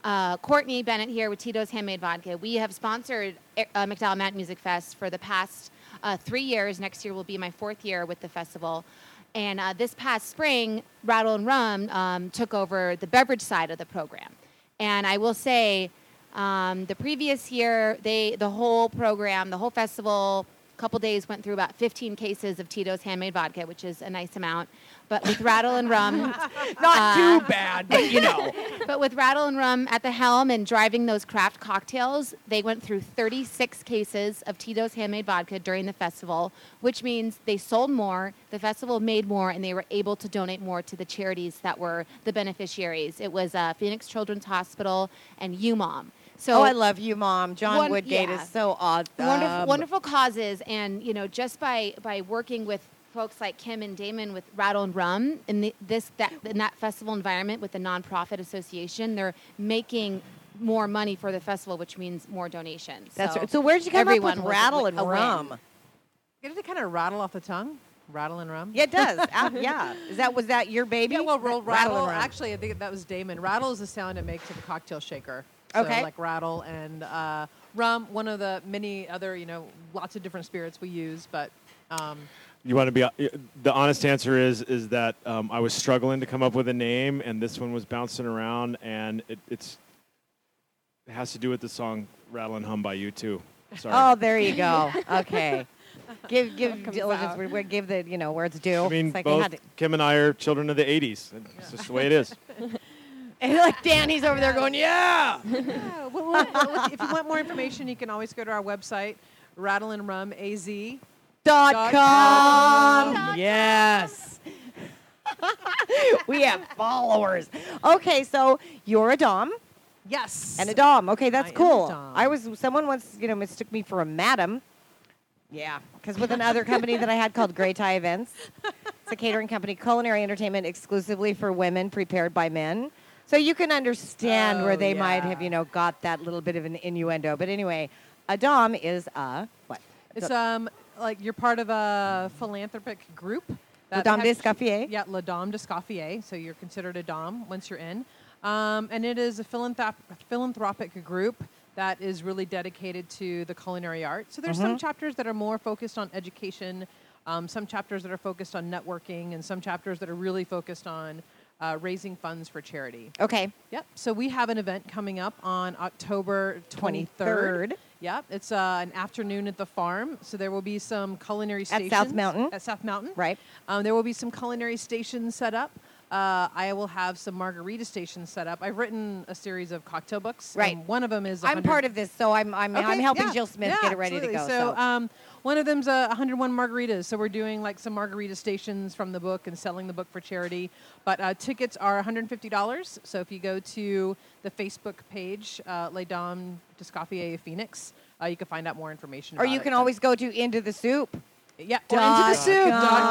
uh, Courtney Bennett here with Tito's Handmade Vodka. We have sponsored uh, McDowell Mountain Music Fest for the past uh, three years. Next year will be my fourth year with the festival. And uh, this past spring, Rattle and Rum um, took over the beverage side of the program. And I will say, um, the previous year, they the whole program, the whole festival, a couple days went through about fifteen cases of Tito's Handmade Vodka, which is a nice amount. But with Rattle and Rum,
Not
uh,
too bad, but you know.
but with Rattle and Rum at the helm and driving those craft cocktails, they went through thirty-six cases of Tito's Handmade Vodka during the festival, which means they sold more, the festival made more, and they were able to donate more to the charities that were the beneficiaries. It was uh, Phoenix Children's Hospital and U M O M. So
Oh, I love you, Mom. John
One-
Woodgate
yeah.
is so awesome.
wonderful, wonderful causes, and you know, just by by working with folks like Kim and Damon with Rattle and Rum in the, this that in that festival environment with the nonprofit association, they're making more money for the festival, which means more donations.
That's
so
right. So where'd you come up
everyone
with
was
Rattle
a
and
win.
Rum?
Did it kind of rattle off the tongue? Rattle and rum?
Yeah, it does. Uh, yeah. Is that was that your baby?
Yeah, well, roll,
Rattle
rattle.
and Rum.
Actually, I think that was Damon. Rattle is the sound it makes to the cocktail shaker. So
Okay.
like rattle and uh, rum, one of the many other, you know, lots of different spirits we use, but um,
You want to be uh, the honest answer is is that um, I was struggling to come up with a name, and this one was bouncing around, and it, it's it has to do with the song "Rattle and Hum" by U two. Sorry.
Oh, there you go. Okay. Give give
comes
diligence.
out.
We, we give the you know where it's due.
I mean,
It's like I
both
had to-
Kim and I are children of the eighties. It's just the way it is.
and like Danny's over there going, yeah.
yeah, well, well, well, if you want more information, you can always go to our website, Rattle and Rum A Z.
Dot
Dot
com.
com.
Yes. We have followers. Okay, so you're a dom
Yes.
and a dom. Okay, that's
I am a
cool.
dom.
I was someone once you know mistook me for a madam. Yeah, because with another company that I had called Grey Tie Events, it's a catering company, culinary entertainment exclusively for women, prepared by men. So you can understand where
Oh,
they might
yeah.
have, you know, got that little bit of an innuendo. But anyway, a dom is a what?
It's um like you're part of a philanthropic group.
La
that
Dame
has-
d'Escoffier?
Yeah, La Dame d'Escoffier. So you're considered a dom once you're in. Um, and it is a philanthrop- philanthropic group that is really dedicated to the culinary arts. So there's
Mm-hmm.
some chapters that are more focused on education, um, some chapters that are focused on networking, and some chapters that are really focused on uh, raising funds for charity.
Okay.
Yep. So we have an event coming up on October twenty-third.
twenty-third.
Yep. It's uh, an afternoon at the farm. So there will be some culinary stations.
South Mountain?
At South Mountain.
Right.
Um, there will be some culinary stations set up. Uh, I will have some margarita stations set up. I've written a series of cocktail books.
Right.
Um, one of them is
I'm part of this, so I'm I'm, I'm
Okay,
helping
yeah,
Jill Smith
yeah,
get it ready
absolutely.
to go.
So, um, one of them's uh, one hundred one margaritas. So we're doing like some margarita stations from the book and selling the book for charity. But uh, tickets are one hundred fifty dollars. So if you go to the Facebook page, uh, Les Dames d'Escoffier Phoenix, uh, you can find out more information.
or
about
you
it.
can
But-
always go to Into the Soup.
yeah, or into the soup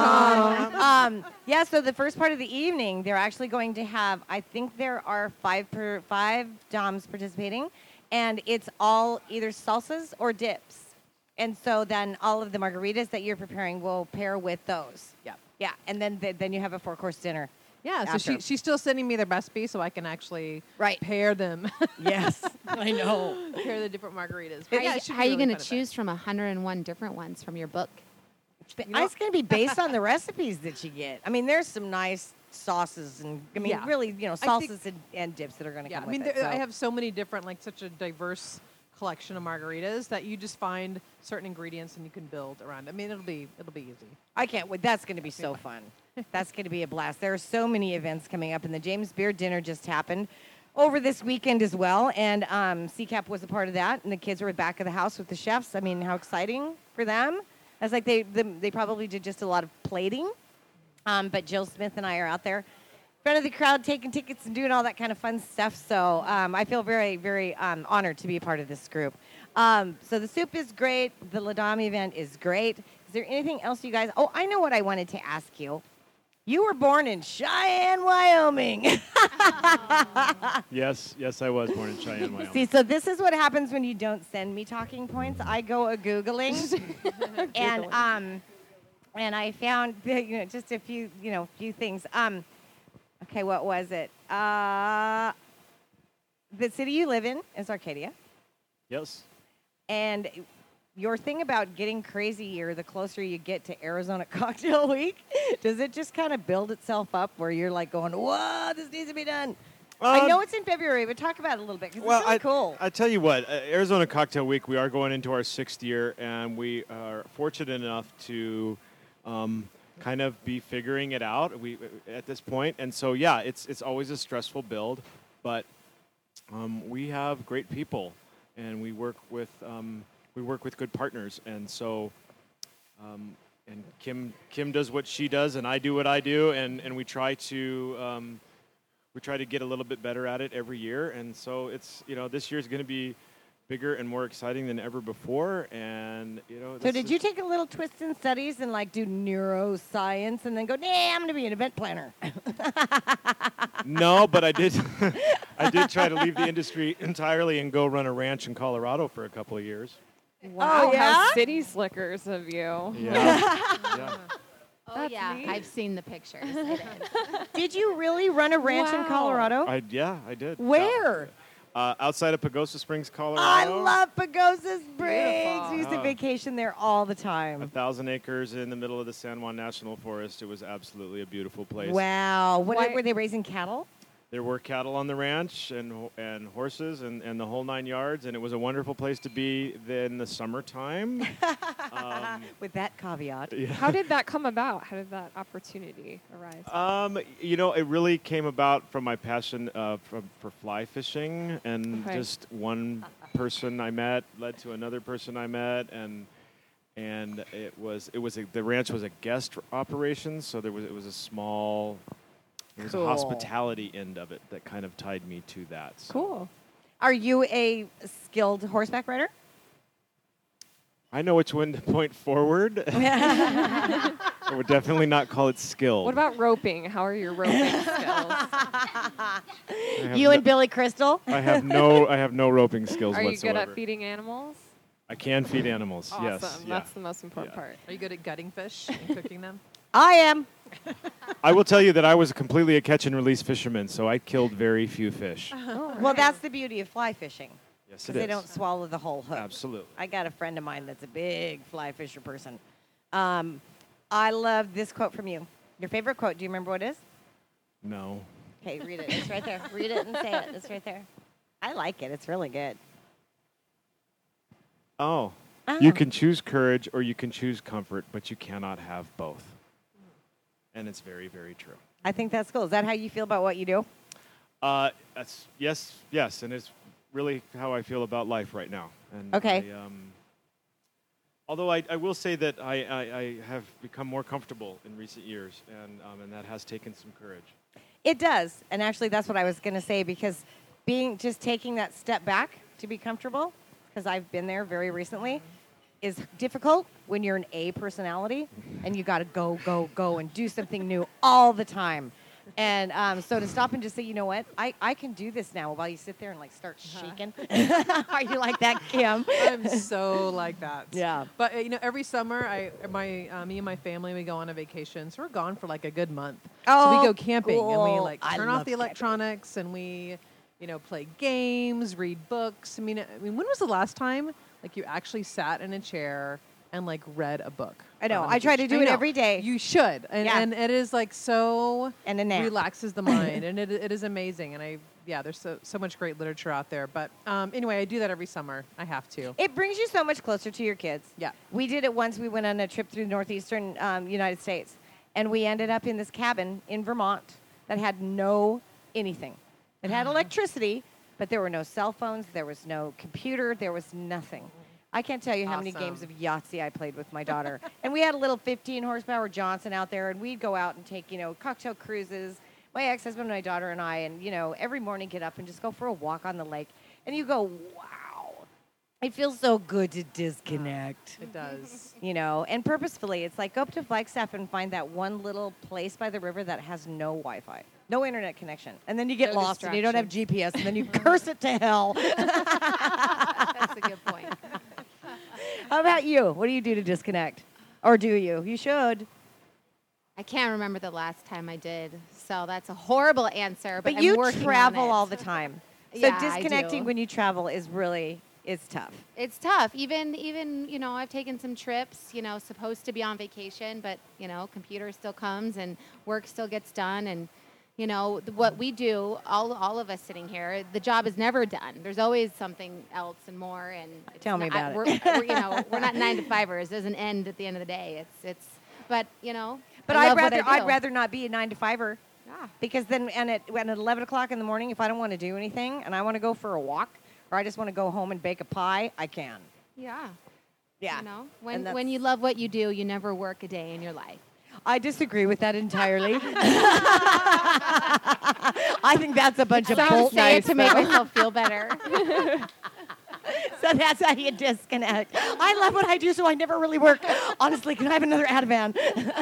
dot com.
um, yeah, so the first part of the evening, they're actually going to have, I think there are five per five doms participating, and it's all either salsas or dips. And so then all of the margaritas that you're preparing will pair with those.
Yeah.
Yeah, and then th- then you have a four course dinner.
Yeah, so
after.
she, she's still sending me the recipe so I can actually
Right.
pair them,
Yes, I know.
pair the different margaritas.
How
But
are
yeah,
you,
it should
how
be
are you
really
going to
fun event.
choose from one hundred one different ones from your book?
It's going to be based on the recipes that you get. I mean, there's some nice sauces and I mean,
Yeah.
really, you know,
I think-
salsas and, and dips that are going to
Yeah,
come
I mean,
with
there,
it.
I
so.
have so many different, like, such a diverse collection of margaritas that you just find certain ingredients and you can build around. I mean, it'll be it'll be easy.
I can't wait. That's going to be so fun. That's going to be a blast. There are so many events coming up, and the James Beard dinner just happened over this weekend as well. And um, C CAP was a part of that, and the kids were back of the house with the chefs. I mean, how exciting for them! It's like they the, they probably did just a lot of plating, um, but Jill Smith and I are out there in front of the crowd taking tickets and doing all that kind of fun stuff. So um, I feel very, very um, honored to be a part of this group. Um, so the soup is great. The La Dame event is great. Is there anything else you guys? Oh, I know what I wanted to ask you. You were born in Cheyenne, Wyoming.
Yes, yes, I was born in Cheyenne, Wyoming.
See, so this is what happens when you don't send me talking points. I go a googling, and um, and I found you know just a few you know few things. Um, okay, what was it? Uh, the city you live in is Arcadia,
Yes.
and your thing about getting crazier the closer you get to Arizona Cocktail Week, does it just kind of build itself up where you're like going, whoa, this needs to be done? I
Um,
know it's in February, but talk about it a little bit because
Well,
it's really
I,
cool.
I tell you what, uh, Arizona Cocktail Week, we are going into our sixth year, and we are fortunate enough to um, kind of be figuring it out we, at this point. And so, yeah, it's it's always a stressful build, but um, we have great people, and we work with um, we work with good partners, and so. Um, and Kim Kim does what she does, and I do what I do, and, and we try to um, we try to get a little bit better at it every year. And so it's you know this year is going to be bigger and more exciting than ever before. And you know.
So
this
did
is-
you take a little twist in studies and like do neuroscience and then go, nah, I'm going to be an event planner?
No, but I did. I did try to leave the industry entirely and go run a ranch in Colorado for a couple of years.
Wow,
yeah?
how city slickers of you.
Yeah. yeah.
Oh,
That's
yeah.
neat.
I've seen the pictures. It is.
Did you really run a ranch in
Wow.
Colorado?
I yeah I did.
Where?
Uh, outside of Pagosa Springs, Colorado.
I love Pagosa Springs.
Beautiful.
We used to
Oh.
vacation there all the
A
time.
thousand acres in the middle of the San Juan National Forest. It was absolutely a beautiful place.
Wow. What
Why-
were they raising cattle?
There were cattle on the ranch and ho- and horses and, and the whole nine yards, and it was a wonderful place to be in the summertime. um,
With that caveat.
yeah.
How did that come about? How did that opportunity arise?
Um, you know, it really came about from my passion uh, for, for fly fishing, and
Okay.
just one person I met led to another person I met, and and it was it was a, the ranch was a guest operation, so there was it was a small. There was
Cool.
a hospitality end of it that kind of tied me to that. So.
Cool.
Are you a skilled horseback rider?
I know which one to point forward. I would definitely not call it skill.
What about roping? How are your roping skills?
You and Billy Crystal?
I have no I have no roping skills
Are you
whatsoever.
good at feeding animals?
I can feed animals.
Awesome.
Yes. Yeah.
That's the most important
Yeah.
part.
Are you good at gutting fish and cooking them?
I am.
I will tell you that I was completely a catch and release fisherman, so I killed very few fish.
Well, that's the beauty of fly fishing.
Yes,
Because
it
they
is.
don't swallow the whole hook.
Absolutely.
I got a friend of mine that's a big fly fisher person. Um, I love this quote from you. Your favorite quote. Do you remember what it is?
No.
Okay, read it. It's right there. Read it and say it. It's right there. I like it. It's really good.
Oh.
Oh.
You can choose courage or you can choose comfort, but you cannot have both. And it's very, very true.
I think that's cool. Is that how you feel about what you do?
Uh, that's yes, yes, and it's really how I feel about life right now. And
Okay.
I, um, although I, I will say that I, I, I have become more comfortable in recent years, and um, and that has taken some courage.
It does. And actually, that's what I was going to say because being just taking that step back to be comfortable, because I've been there very recently, is difficult when you're an A personality and you got to go, go, go and do something new all the time. And um, so to stop and just say, you know what, I, I can do this now while you sit there and like start shaking. Are you like that, Kim?
I'm so like that.
Yeah.
But uh, you know, every summer, I my uh, me and my family we go on a vacation. So we're gone for like a good month. so
Oh,
we go camping and we
cool.
like
I
turn
love
off the
camping.
electronics and we, you know, play games, read books. I mean, I mean, when was the last time like you actually sat in a chair and like read a book?
I know.
on the
I try
beach?
to do
I
it
know.
every day.
You should, and,
Yeah.
and it is like so
And a nap.
relaxes the mind, and it, it is amazing. And I, yeah, there's so so much great literature out there. But um, anyway, I do that every summer. I have to.
It brings you so much closer to your kids.
Yeah.
We did it once. We went on a trip through the northeastern um, United States, and we ended up in this cabin in Vermont that had no anything. It had electricity, but there were no cell phones. There was no computer. There was nothing. I can't tell you how many games of
Awesome.
Yahtzee I played with my daughter. And we had a little fifteen horsepower Johnson out there, and we'd go out and take, you know, cocktail cruises. My ex-husband, my daughter, and I, and, you know, every morning get up and just go for a walk on the lake. And you go, wow. It feels so good to disconnect.
It does.
You know, and purposefully, it's like go up to Flagstaff and find that one little place by the river that has no Wi-Fi, no internet connection. And then you get
No
lost and you don't have G P S, and then you curse it to hell.
That's a good point.
How about you? What do you do to disconnect? Or do you? You should.
I can't remember the last time I did, so that's a horrible answer. But,
But
I'm
you
working on
travel
it.
all the time. So
Yeah, I
disconnecting
do.
when you travel is really is tough.
It's tough. Even even you know, I've taken some trips. You know, supposed to be on vacation, but you know, computer still comes and work still gets done. And you know, th- what we do, all all of us sitting here, the job is never done. There's always something else and more. And it's
Tell me
not-
about it.
we're, we're, you know, we're not nine to fivers. There's an end at the end of the day. It's it's. But you know,
But
I
I'd
love what
rather
I
I'd
do.
rather not be a nine to fiver.
Yeah.
Because then, and at, and at eleven o'clock in the morning, if I don't want to do anything and I want to go for a walk or I just want to go home and bake a pie, I can.
Yeah.
Yeah.
You know,
And
when
that's-
when you love what you do, you never work a day in your life.
I disagree with that entirely. I think that's a bunch of
So
bolt
say it
knives
to make
though.
myself feel better.
So that's how you disconnect. I love what I do, so I never really work. Honestly, can I have another Ativan?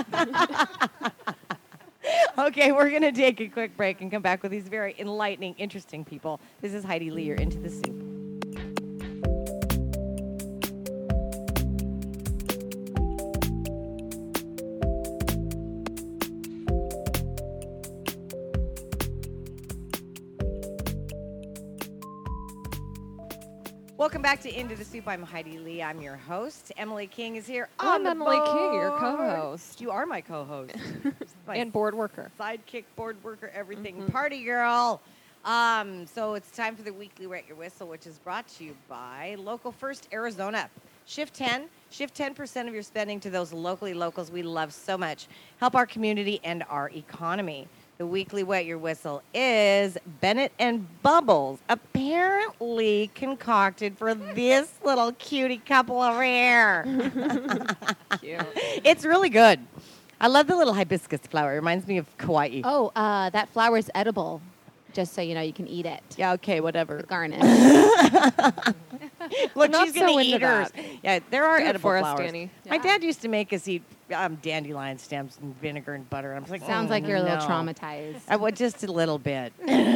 Okay, we're going to take a quick break and come back with these very enlightening, interesting people. This is Heidi Lee. You're Into the Soup. Welcome back to Into the Soup. I'm Heidi Lee. I'm your host. Emily King is here on
I'm
the
Emily King, your
board.
co-host.
You are my co-host. My
And board worker.
sidekick, board worker, everything,
Mhm.
party girl. Um, so it's time for the weekly Wet Your Whistle, which is brought to you by Local First Arizona. Shift ten. Shift ten percent of your spending to those locally locals we love so much. Help our community and our economy. The weekly Wet Your Whistle is Bennett and Bubbles, apparently concocted for this little cutie couple over here.
Cute.
It's really good. I love the little hibiscus flower. It reminds me of Kauai.
Oh, uh, that flower is edible. Just so you know, you can eat it.
Yeah, okay, whatever.
The garnish.
Look,
Not
she's going
so
to
into
eat hers.
that.
Yeah, there are
Do it
edible
for us,
flowers.
Danny.
My
Yeah.
dad used to make us eat um, dandelion stems and vinegar and butter. I'm just like,
Sounds
"Oh,
like you're a little
no."
traumatized.
I would just a little bit.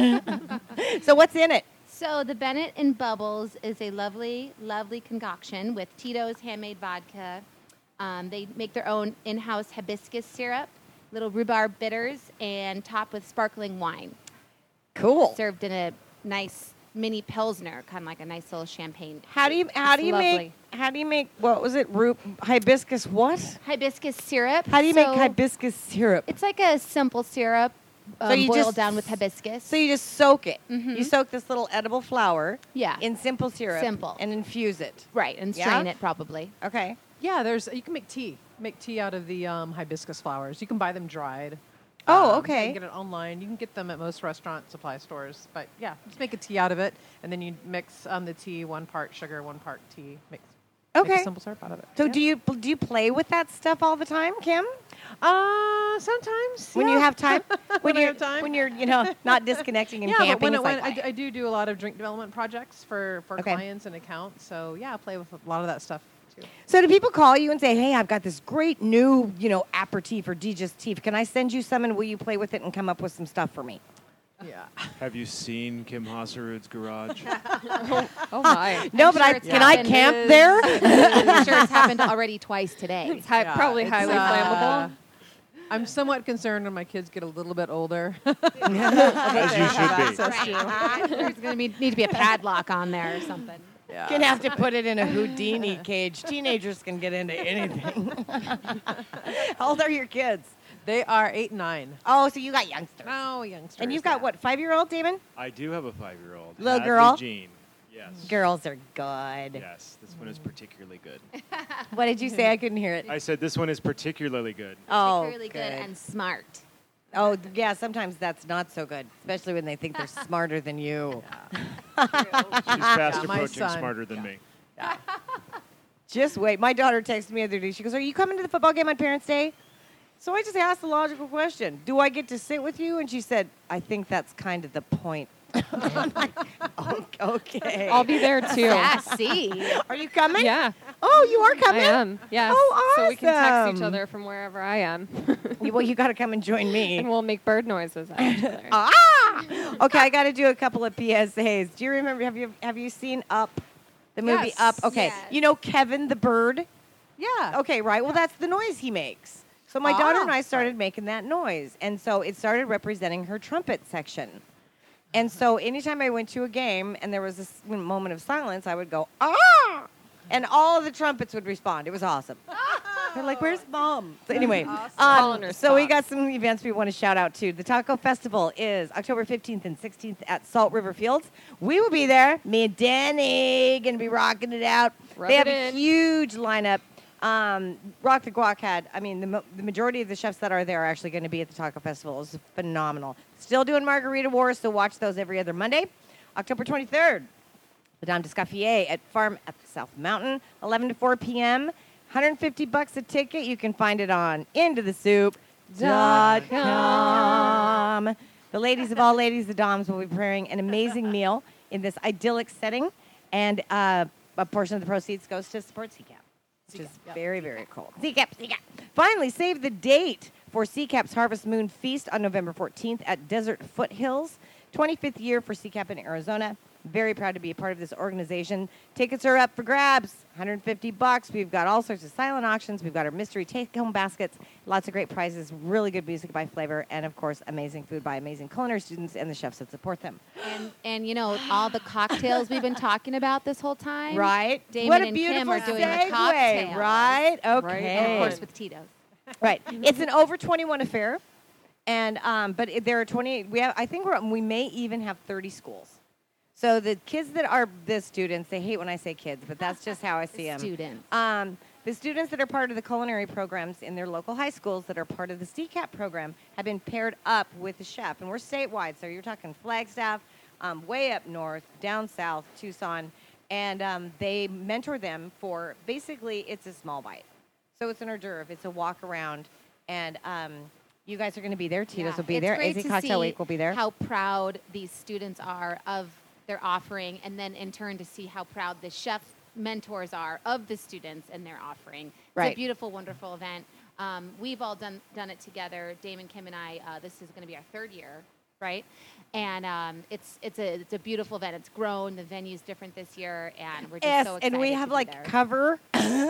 So what's in it?
So the Bennett and Bubbles is a lovely, lovely concoction with Tito's handmade vodka. Um, they make their own in-house hibiscus syrup, little rhubarb bitters, and topped with sparkling wine.
Cool.
Served in a nice mini pilsner, kind of like a nice little champagne.
How do you how
It's
do you
lovely.
make how do you make what was it? Root hibiscus what?
Hibiscus syrup.
How do you
So
make hibiscus syrup?
It's like a simple syrup um,
So you
boiled
just-
down with hibiscus.
So you just soak it.
Mhm.
You soak this little edible flower
yeah,
in simple syrup
Simple.
and infuse it.
right, and
Yeah?
strain it probably.
Okay.
Yeah, there's you can make tea. Make tea out of the um, hibiscus flowers. You can buy them dried.
Oh,
Um,
okay.
You can get it online. You can get them at most restaurant supply stores. But yeah, just make a tea out of it, and then you mix um, the tea one part sugar, one part tea. Mix. Make
Okay.
a simple syrup out of it.
So
Yeah.
do you do you play with that stuff all the time, Kim?
Uh, sometimes
When you
yeah.
have time?
When I
you're
have time.
when you're you know not disconnecting and
yeah,
camping.
but when,
it's
when
like,
I, do, I do do a lot of drink development projects for, for
Okay.
clients and accounts. So yeah, I play with a lot of that stuff too.
So do people call you and say, "Hey, I've got this great new you know aperitif or digestif. Can I send you some and will you play with it and come up with some stuff for me?"
Yeah.
Have you seen Kim Hasserud's garage?
Oh my.
No,
I'm
but
sure
I
it's
can I
happened.
camp
It
there?
I'm sure it's happened already twice today.
It's hi-
Yeah,
probably
it's,
highly
uh,
flammable.
I'm somewhat concerned when my kids get a little bit older.
As you should be.
Right. There's going to be need to be a padlock on there or something.
Yeah.
Gonna have to put it in a Houdini cage. Teenagers can get into anything. How old are your kids?
They are eight and nine.
Oh, so you got youngsters.
Oh, youngsters.
And you've got
yeah.
what, five-year-old, Damon?
I do have a five-year-old.
Little
Hadley
girl?
Jean. Yes.
Girls are good.
Yes, this one is particularly good.
What did you say? I couldn't hear it.
I said this one is particularly good.
Oh,
Particularly good and smart.
Oh, yeah, sometimes that's not so good, especially when they think they're smarter than you.
She's fast
Yeah, my
approaching
son.
smarter than me.
Just wait. My daughter texted me the other day. She goes, "Are you coming to the football game on Parents' Day?" So I just asked the logical question, "Do I get to sit with you?" And she said, "I think that's kind of the point." I'm like, "O- okay.
I'll be there too.
Sassy.
Are you coming?
Yeah,
Oh, you are
I
coming?
am. Yes.
Oh,
So we can text each
awesome.
other from wherever I am.
You- Well, you got to come and join me.
And we'll make bird noises at each other.
Ah! Okay, I got to do a couple of P S As. Do you remember? Have you have you seen Up, the movie
Yes.
Up? Okay,
Yes.
you know Kevin the bird.
Yeah.
Okay, right. Well, that's the noise he makes. So my daughter and
Ah,
I started making that noise, and so it started representing her trumpet section. And so anytime I went to a game and there was this moment of silence, I would go, ah! And all of the trumpets would respond. It was awesome. They're like, where's mom? So anyway,
Calling
um,
her
so we
spot.
got some events we want to shout out to. The Taco Festival is October fifteenth and sixteenth at Salt River Fields. We will be there. Me and Danny going to be rocking it out.
Rub
they have
it
a
in.
huge lineup. Um, Rock the Guac had, I mean, the, mo- the majority of the chefs that are there are actually going to be at the Taco Festival. It's phenomenal. Still doing Margarita Wars, so watch those every other Monday. October twenty-third, the Dame d'Escoffier at Farm at the South Mountain, eleven to four p.m. one hundred fifty bucks a ticket. You can find it on into the soup dot com. The ladies of all ladies, the Doms, will be preparing an amazing meal in this idyllic setting, and uh, a portion of the proceeds goes to support C CAP, which is very, very cool. C CAP, C CAP. Finally, save the date for C CAP's Harvest Moon Feast on November fourteenth at Desert Foothills. twenty-fifth year for C CAP in Arizona. Very proud to be a part of this organization. Tickets are up for grabs, one hundred fifty bucks. We've got all sorts of silent auctions. We've got our mystery take-home baskets, lots of great prizes, really good music by Flavor, and of course, amazing food by amazing culinary students and the chefs that support them.
And, and you know, all the cocktails we've been talking about this whole time.
Right?
Damon
What a
and
beautiful
Kim are doing
segue,
the cocktails.
right?
And
Okay.
of course with Tito's.
Right. It's an over twenty-one affair, and um, but it, there are twenty. We have. I think we're. We may even have thirty schools. So the kids that are the students, they hate when I say kids, but that's just how I see them.
Students.
Um, the students that are part of the culinary programs in their local high schools that are part of the C CAP program have been paired up with a chef, and we're statewide. So you're talking Flagstaff, um, way up north, down south, Tucson, and um, they mentor them for basically it's a small bite. So it's an hors d'oeuvre, it's a walk around, and um, you guys are going to be there. Tito's
Yeah,
will be
it's
there.
great
A Z
to
Cocktail
see
Week will be there.
How proud these students are of their offering, and then in turn to see how proud the chef mentors are of the students and their offering. It's
Right.
a beautiful, wonderful event. Um, we've all done done it together. Damon, Kim, and I. Uh, this is going to be our third year, right? And um, it's it's a it's a beautiful event. It's grown. The venue's different this year, and we're just
Yes,
so excited.
and we
to
have
be
like
there.
cover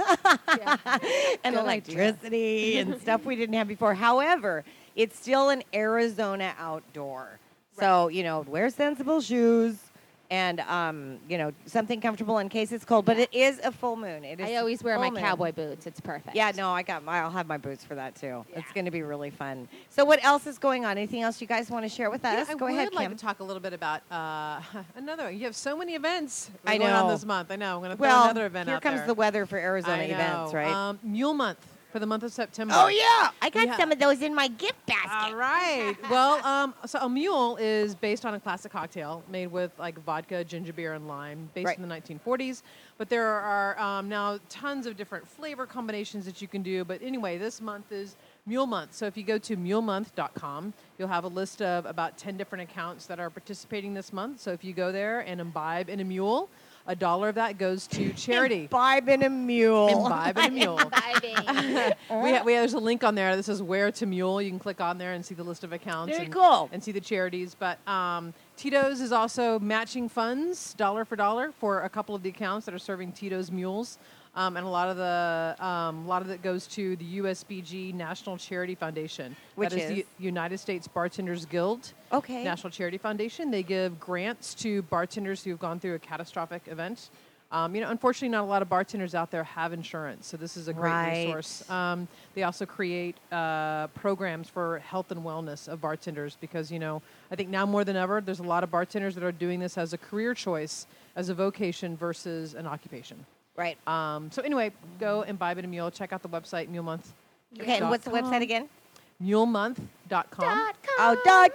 and
Good
electricity and stuff we didn't have before. However, it's still an Arizona outdoor. So, you know, wear sensible shoes and, um, you know, something comfortable in case it's cold. But it is a full moon. It is
I always wear my
full moon.
cowboy boots. It's perfect.
Yeah, no, I got my, I'll have my boots for that too. It's
Yeah.
going to be really fun. So what else is going on? Anything else you guys want to share with us?
Yeah, I
Go
would
ahead,
like
Kim.
to talk a little bit about uh, another. You have so many events
I
going on
know.
this month. I know. I'm going to throw
Well,
another event
here
out
comes
there.
the weather for Arizona
I
events,
know.
right?
Um, Mule Month for the month of September.
oh, yeah. I got
Yeah.
some of those in my gift basket.
All right. Well, um, so a mule is based on a classic cocktail made with like vodka, ginger beer, and lime, based
Right.
in the nineteen forties. But there are um, now tons of different flavor combinations that you can do. But anyway, this month is Mule Month. So if you go to mule month dot com, you'll have a list of about ten different accounts that are participating this month. So if you go there and imbibe in a mule, a dollar of that goes to charity.
Imbibe in a mule.
Imbibe in a mule.
Vibing.
we ha- we there's a link on there. This is Where to Mule. You can click on there and see the list of accounts.
Very
and,
cool.
And see the charities. But um, Tito's is also matching funds, dollar for dollar, for a couple of the accounts that are serving Tito's mules. Um, and a lot of the um, a lot of it goes to the U S B G National Charity Foundation,
Which
that is,
is?
the U- United States Bartenders Guild
Okay.
National Charity Foundation. They give grants to bartenders who have gone through a catastrophic event. Um, you know, unfortunately, not a lot of bartenders out there have insurance, so this is a great
Right.
resource. Um, they also create uh, programs for health and wellness of bartenders because, you know, I think now more than ever, there's a lot of bartenders that are doing this as a career choice, as a vocation versus an occupation.
Right.
Um, so anyway, go imbibe in a mule. Check out the website, Mule Month.
Okay, and what's the website again?
mule month dot com.
Dot com.
Oh, dot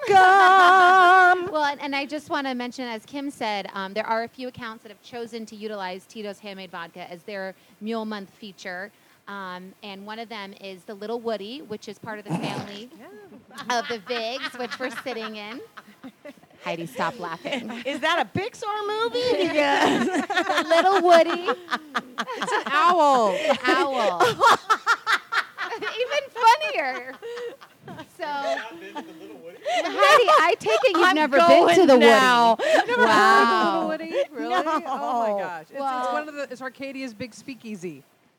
com.
Well, and, and I just want to mention, as Kim said, um, there are a few accounts that have chosen to utilize Tito's Handmade Vodka as their Mule Month feature. Um, and one of them is the Little Woody, which is part of the family of the Vigs, which we're sitting in. Heidi, stop laughing.
Is that a Pixar movie? Because
The Little Woody,
Owl.
the owl. Even funnier. So, Heidi, I take it you've
I'm
never been to
going
the
now.
Woody. Wow.
Little Woody? Really? Oh
No.
my gosh. It's, it's
Well-
one of the it's Arcadia's big speakeasy.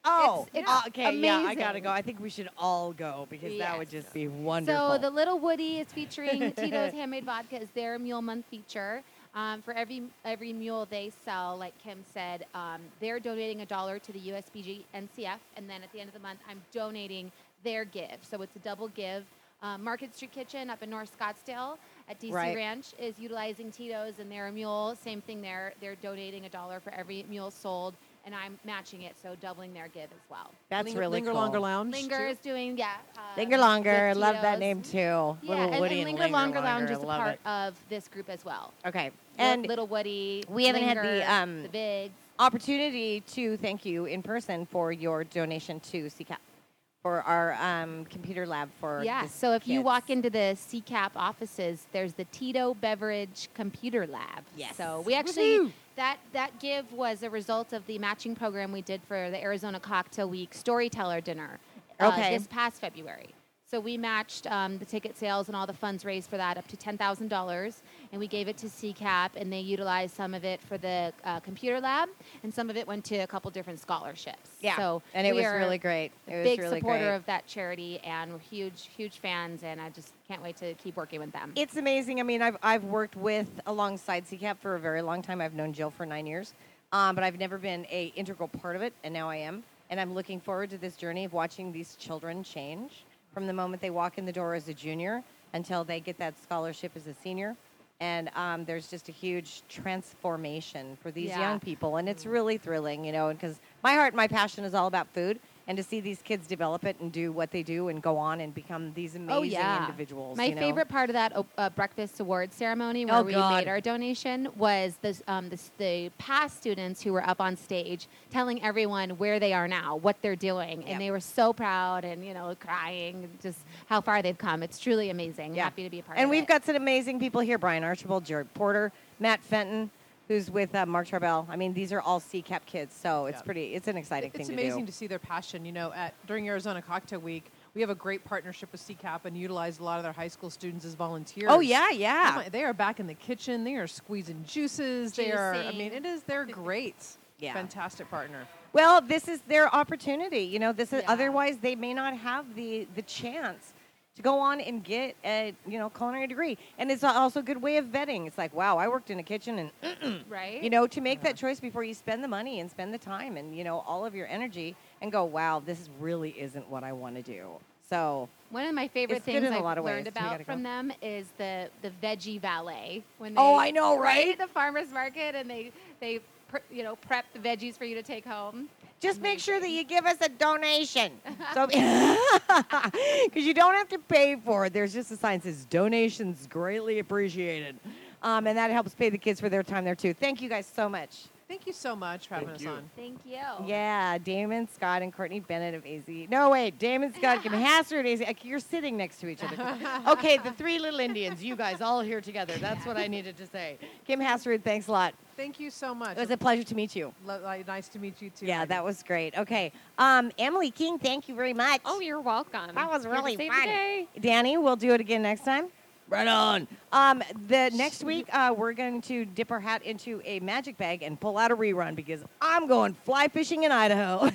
Oh,
It's- it's
uh, okay. Yeah, I
amazing.
gotta go. I think we should all go because that would
Yes.
just be wonderful.
So the Little Woody is featuring Tito's Handmade Vodka is their Mule Month feature. Um, for every every mule they sell, like Kim said, um, they're donating a dollar to the U S B G N C F, and then at the end of the month, I'm donating their give. So it's a double give. Um, Market Street Kitchen up in North Scottsdale at D C
Right.
Ranch is utilizing Tito's and their mule. Same thing there. They're donating a dollar for every mule sold, and I'm matching it, so doubling their give as well.
That's
Linger,
really
Linger
cool.
Longer Lounge.
Linger
too?
is doing, yeah. um,
Linger Longer.
with
Love that
Tito's.
name too.
Yeah,
Little
and,
Woody
and
and
Linger Longer Lounge
Longer.
is a
Love
part
it.
of this group as well.
Okay.
And
And
Little Woody,
we haven't had the,
Linger,
um,
the Bigs.
opportunity to thank you in person for your donation to C CAP for our um, computer lab for
Yeah,
the
so if you
kids.
walk into the C CAP offices, there's the Tito Beverage Computer Lab.
Yes.
So we actually,
Woohoo!
that, that give was a result of the matching program we did for the Arizona Cocktail Week Storyteller Dinner uh,
Okay.
this past February. So we matched um, the ticket sales and all the funds raised for that up to ten thousand dollars, and we gave it to C CAP, and they utilized some of it for the uh, computer lab, and some of it went to a couple different scholarships.
Yeah,
So
and it
we
was
are
really great. It was
big
really
supporter
great.
of that charity, and we're huge, huge fans, and I just can't wait to keep working with them.
It's amazing. I mean, I've, I've worked with alongside C CAP for a very long time. I've known Jill for nine years, um, but I've never been a integral part of it, and now I am. And I'm looking forward to this journey of watching these children change from the moment they walk in the door as a junior until they get that scholarship as a senior. And um, there's just a huge transformation for these
Yeah.
young people, and it's really thrilling, you know, because my heart and my passion is all about food. And to see these kids develop it and do what they do and go on and become these amazing
Oh yeah,
individuals.
My
you know?
favorite part of that uh, uh, breakfast awards ceremony, where
Oh,
we
God.
made our donation, was this, um, this, the past students who were up on stage telling everyone where they are now, what they're doing,
Yep.
and they were so proud and you know crying, just how far they've come. It's truly amazing.
Yeah.
Happy to be a part
And
of
we've
it.
got some amazing people here: Brian Archibald, Jared Porter, Matt Fenton, who's with uh, Mark Charbel. I mean, these are all C CAP kids, so it's
Yeah.
pretty. It's an exciting
It's
thing
amazing
to
to,
do.
see their passion. You know, at during Arizona Cocktail Week, we have a great partnership with C CAP and utilize a lot of their high school students as volunteers.
Oh yeah,
Oh
yeah.
my- they are back in the kitchen. They are squeezing juices. They are. I
Juicing.
mean, it is. They're great.
Yeah.
Fantastic partner.
Well, this is their opportunity. You know, this is
Yeah.
otherwise they may not have the the chance to go on and get a you know culinary degree. And it's also a good way of vetting. It's like, wow, I worked in a kitchen, and
right.
you know, to make that choice before you spend the money and spend the time and you know all of your energy and go, wow, this is really isn't what I want to do. So
One of my favorite
It's good
things
in a
I've
lot of
learned
ways. We
about
gotta go.
from them is the the veggie valet. When they,
Oh, I know, right?
At the farmers market, and they they pr- you know prep the veggies for you to take home.
just make sure that you give us a donation. So, because you don't have to pay for it. There's just a sign that says donations greatly appreciated. Um, and that helps pay the kids for their time there too. Thank you guys so much.
Thank you so much for having
Thank
us
you.
on.
Thank you.
Yeah, Damon Scott and Courtney Bennett of A Z. No, wait, Damon Scott, Kim Hassard, A Z. Like, you're sitting next to each other. Okay, the three little Indians, you guys all here together. That's what I needed to say. Kim Hassard, thanks a lot.
Thank you so much.
It was a pleasure to meet you.
Lo- like, nice to meet you too.
Yeah,
Heidi.
that was great. Okay, um, Emily King, thank you very much.
Oh, you're welcome.
That was
Here to
really
save
fun.
the day.
Danny, we'll do it again next time. Right on. Um, the next week, uh, we're going to dip our hat into a magic bag and pull out a rerun because I'm going fly fishing in Idaho.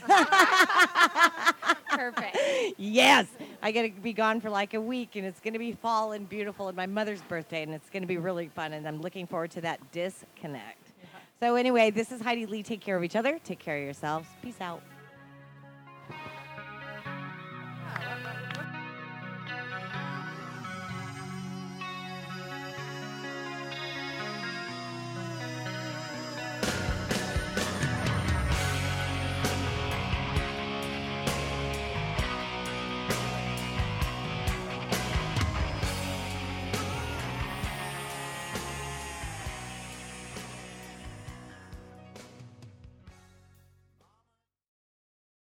Perfect.
Yes, I got to be gone for like a week, and it's going to be fall and beautiful, and my mother's birthday, and it's going to be really fun, and I'm looking forward to that disconnect. So anyway, this is Heidi Lee. Take care of each other. Take care of yourselves. Peace out.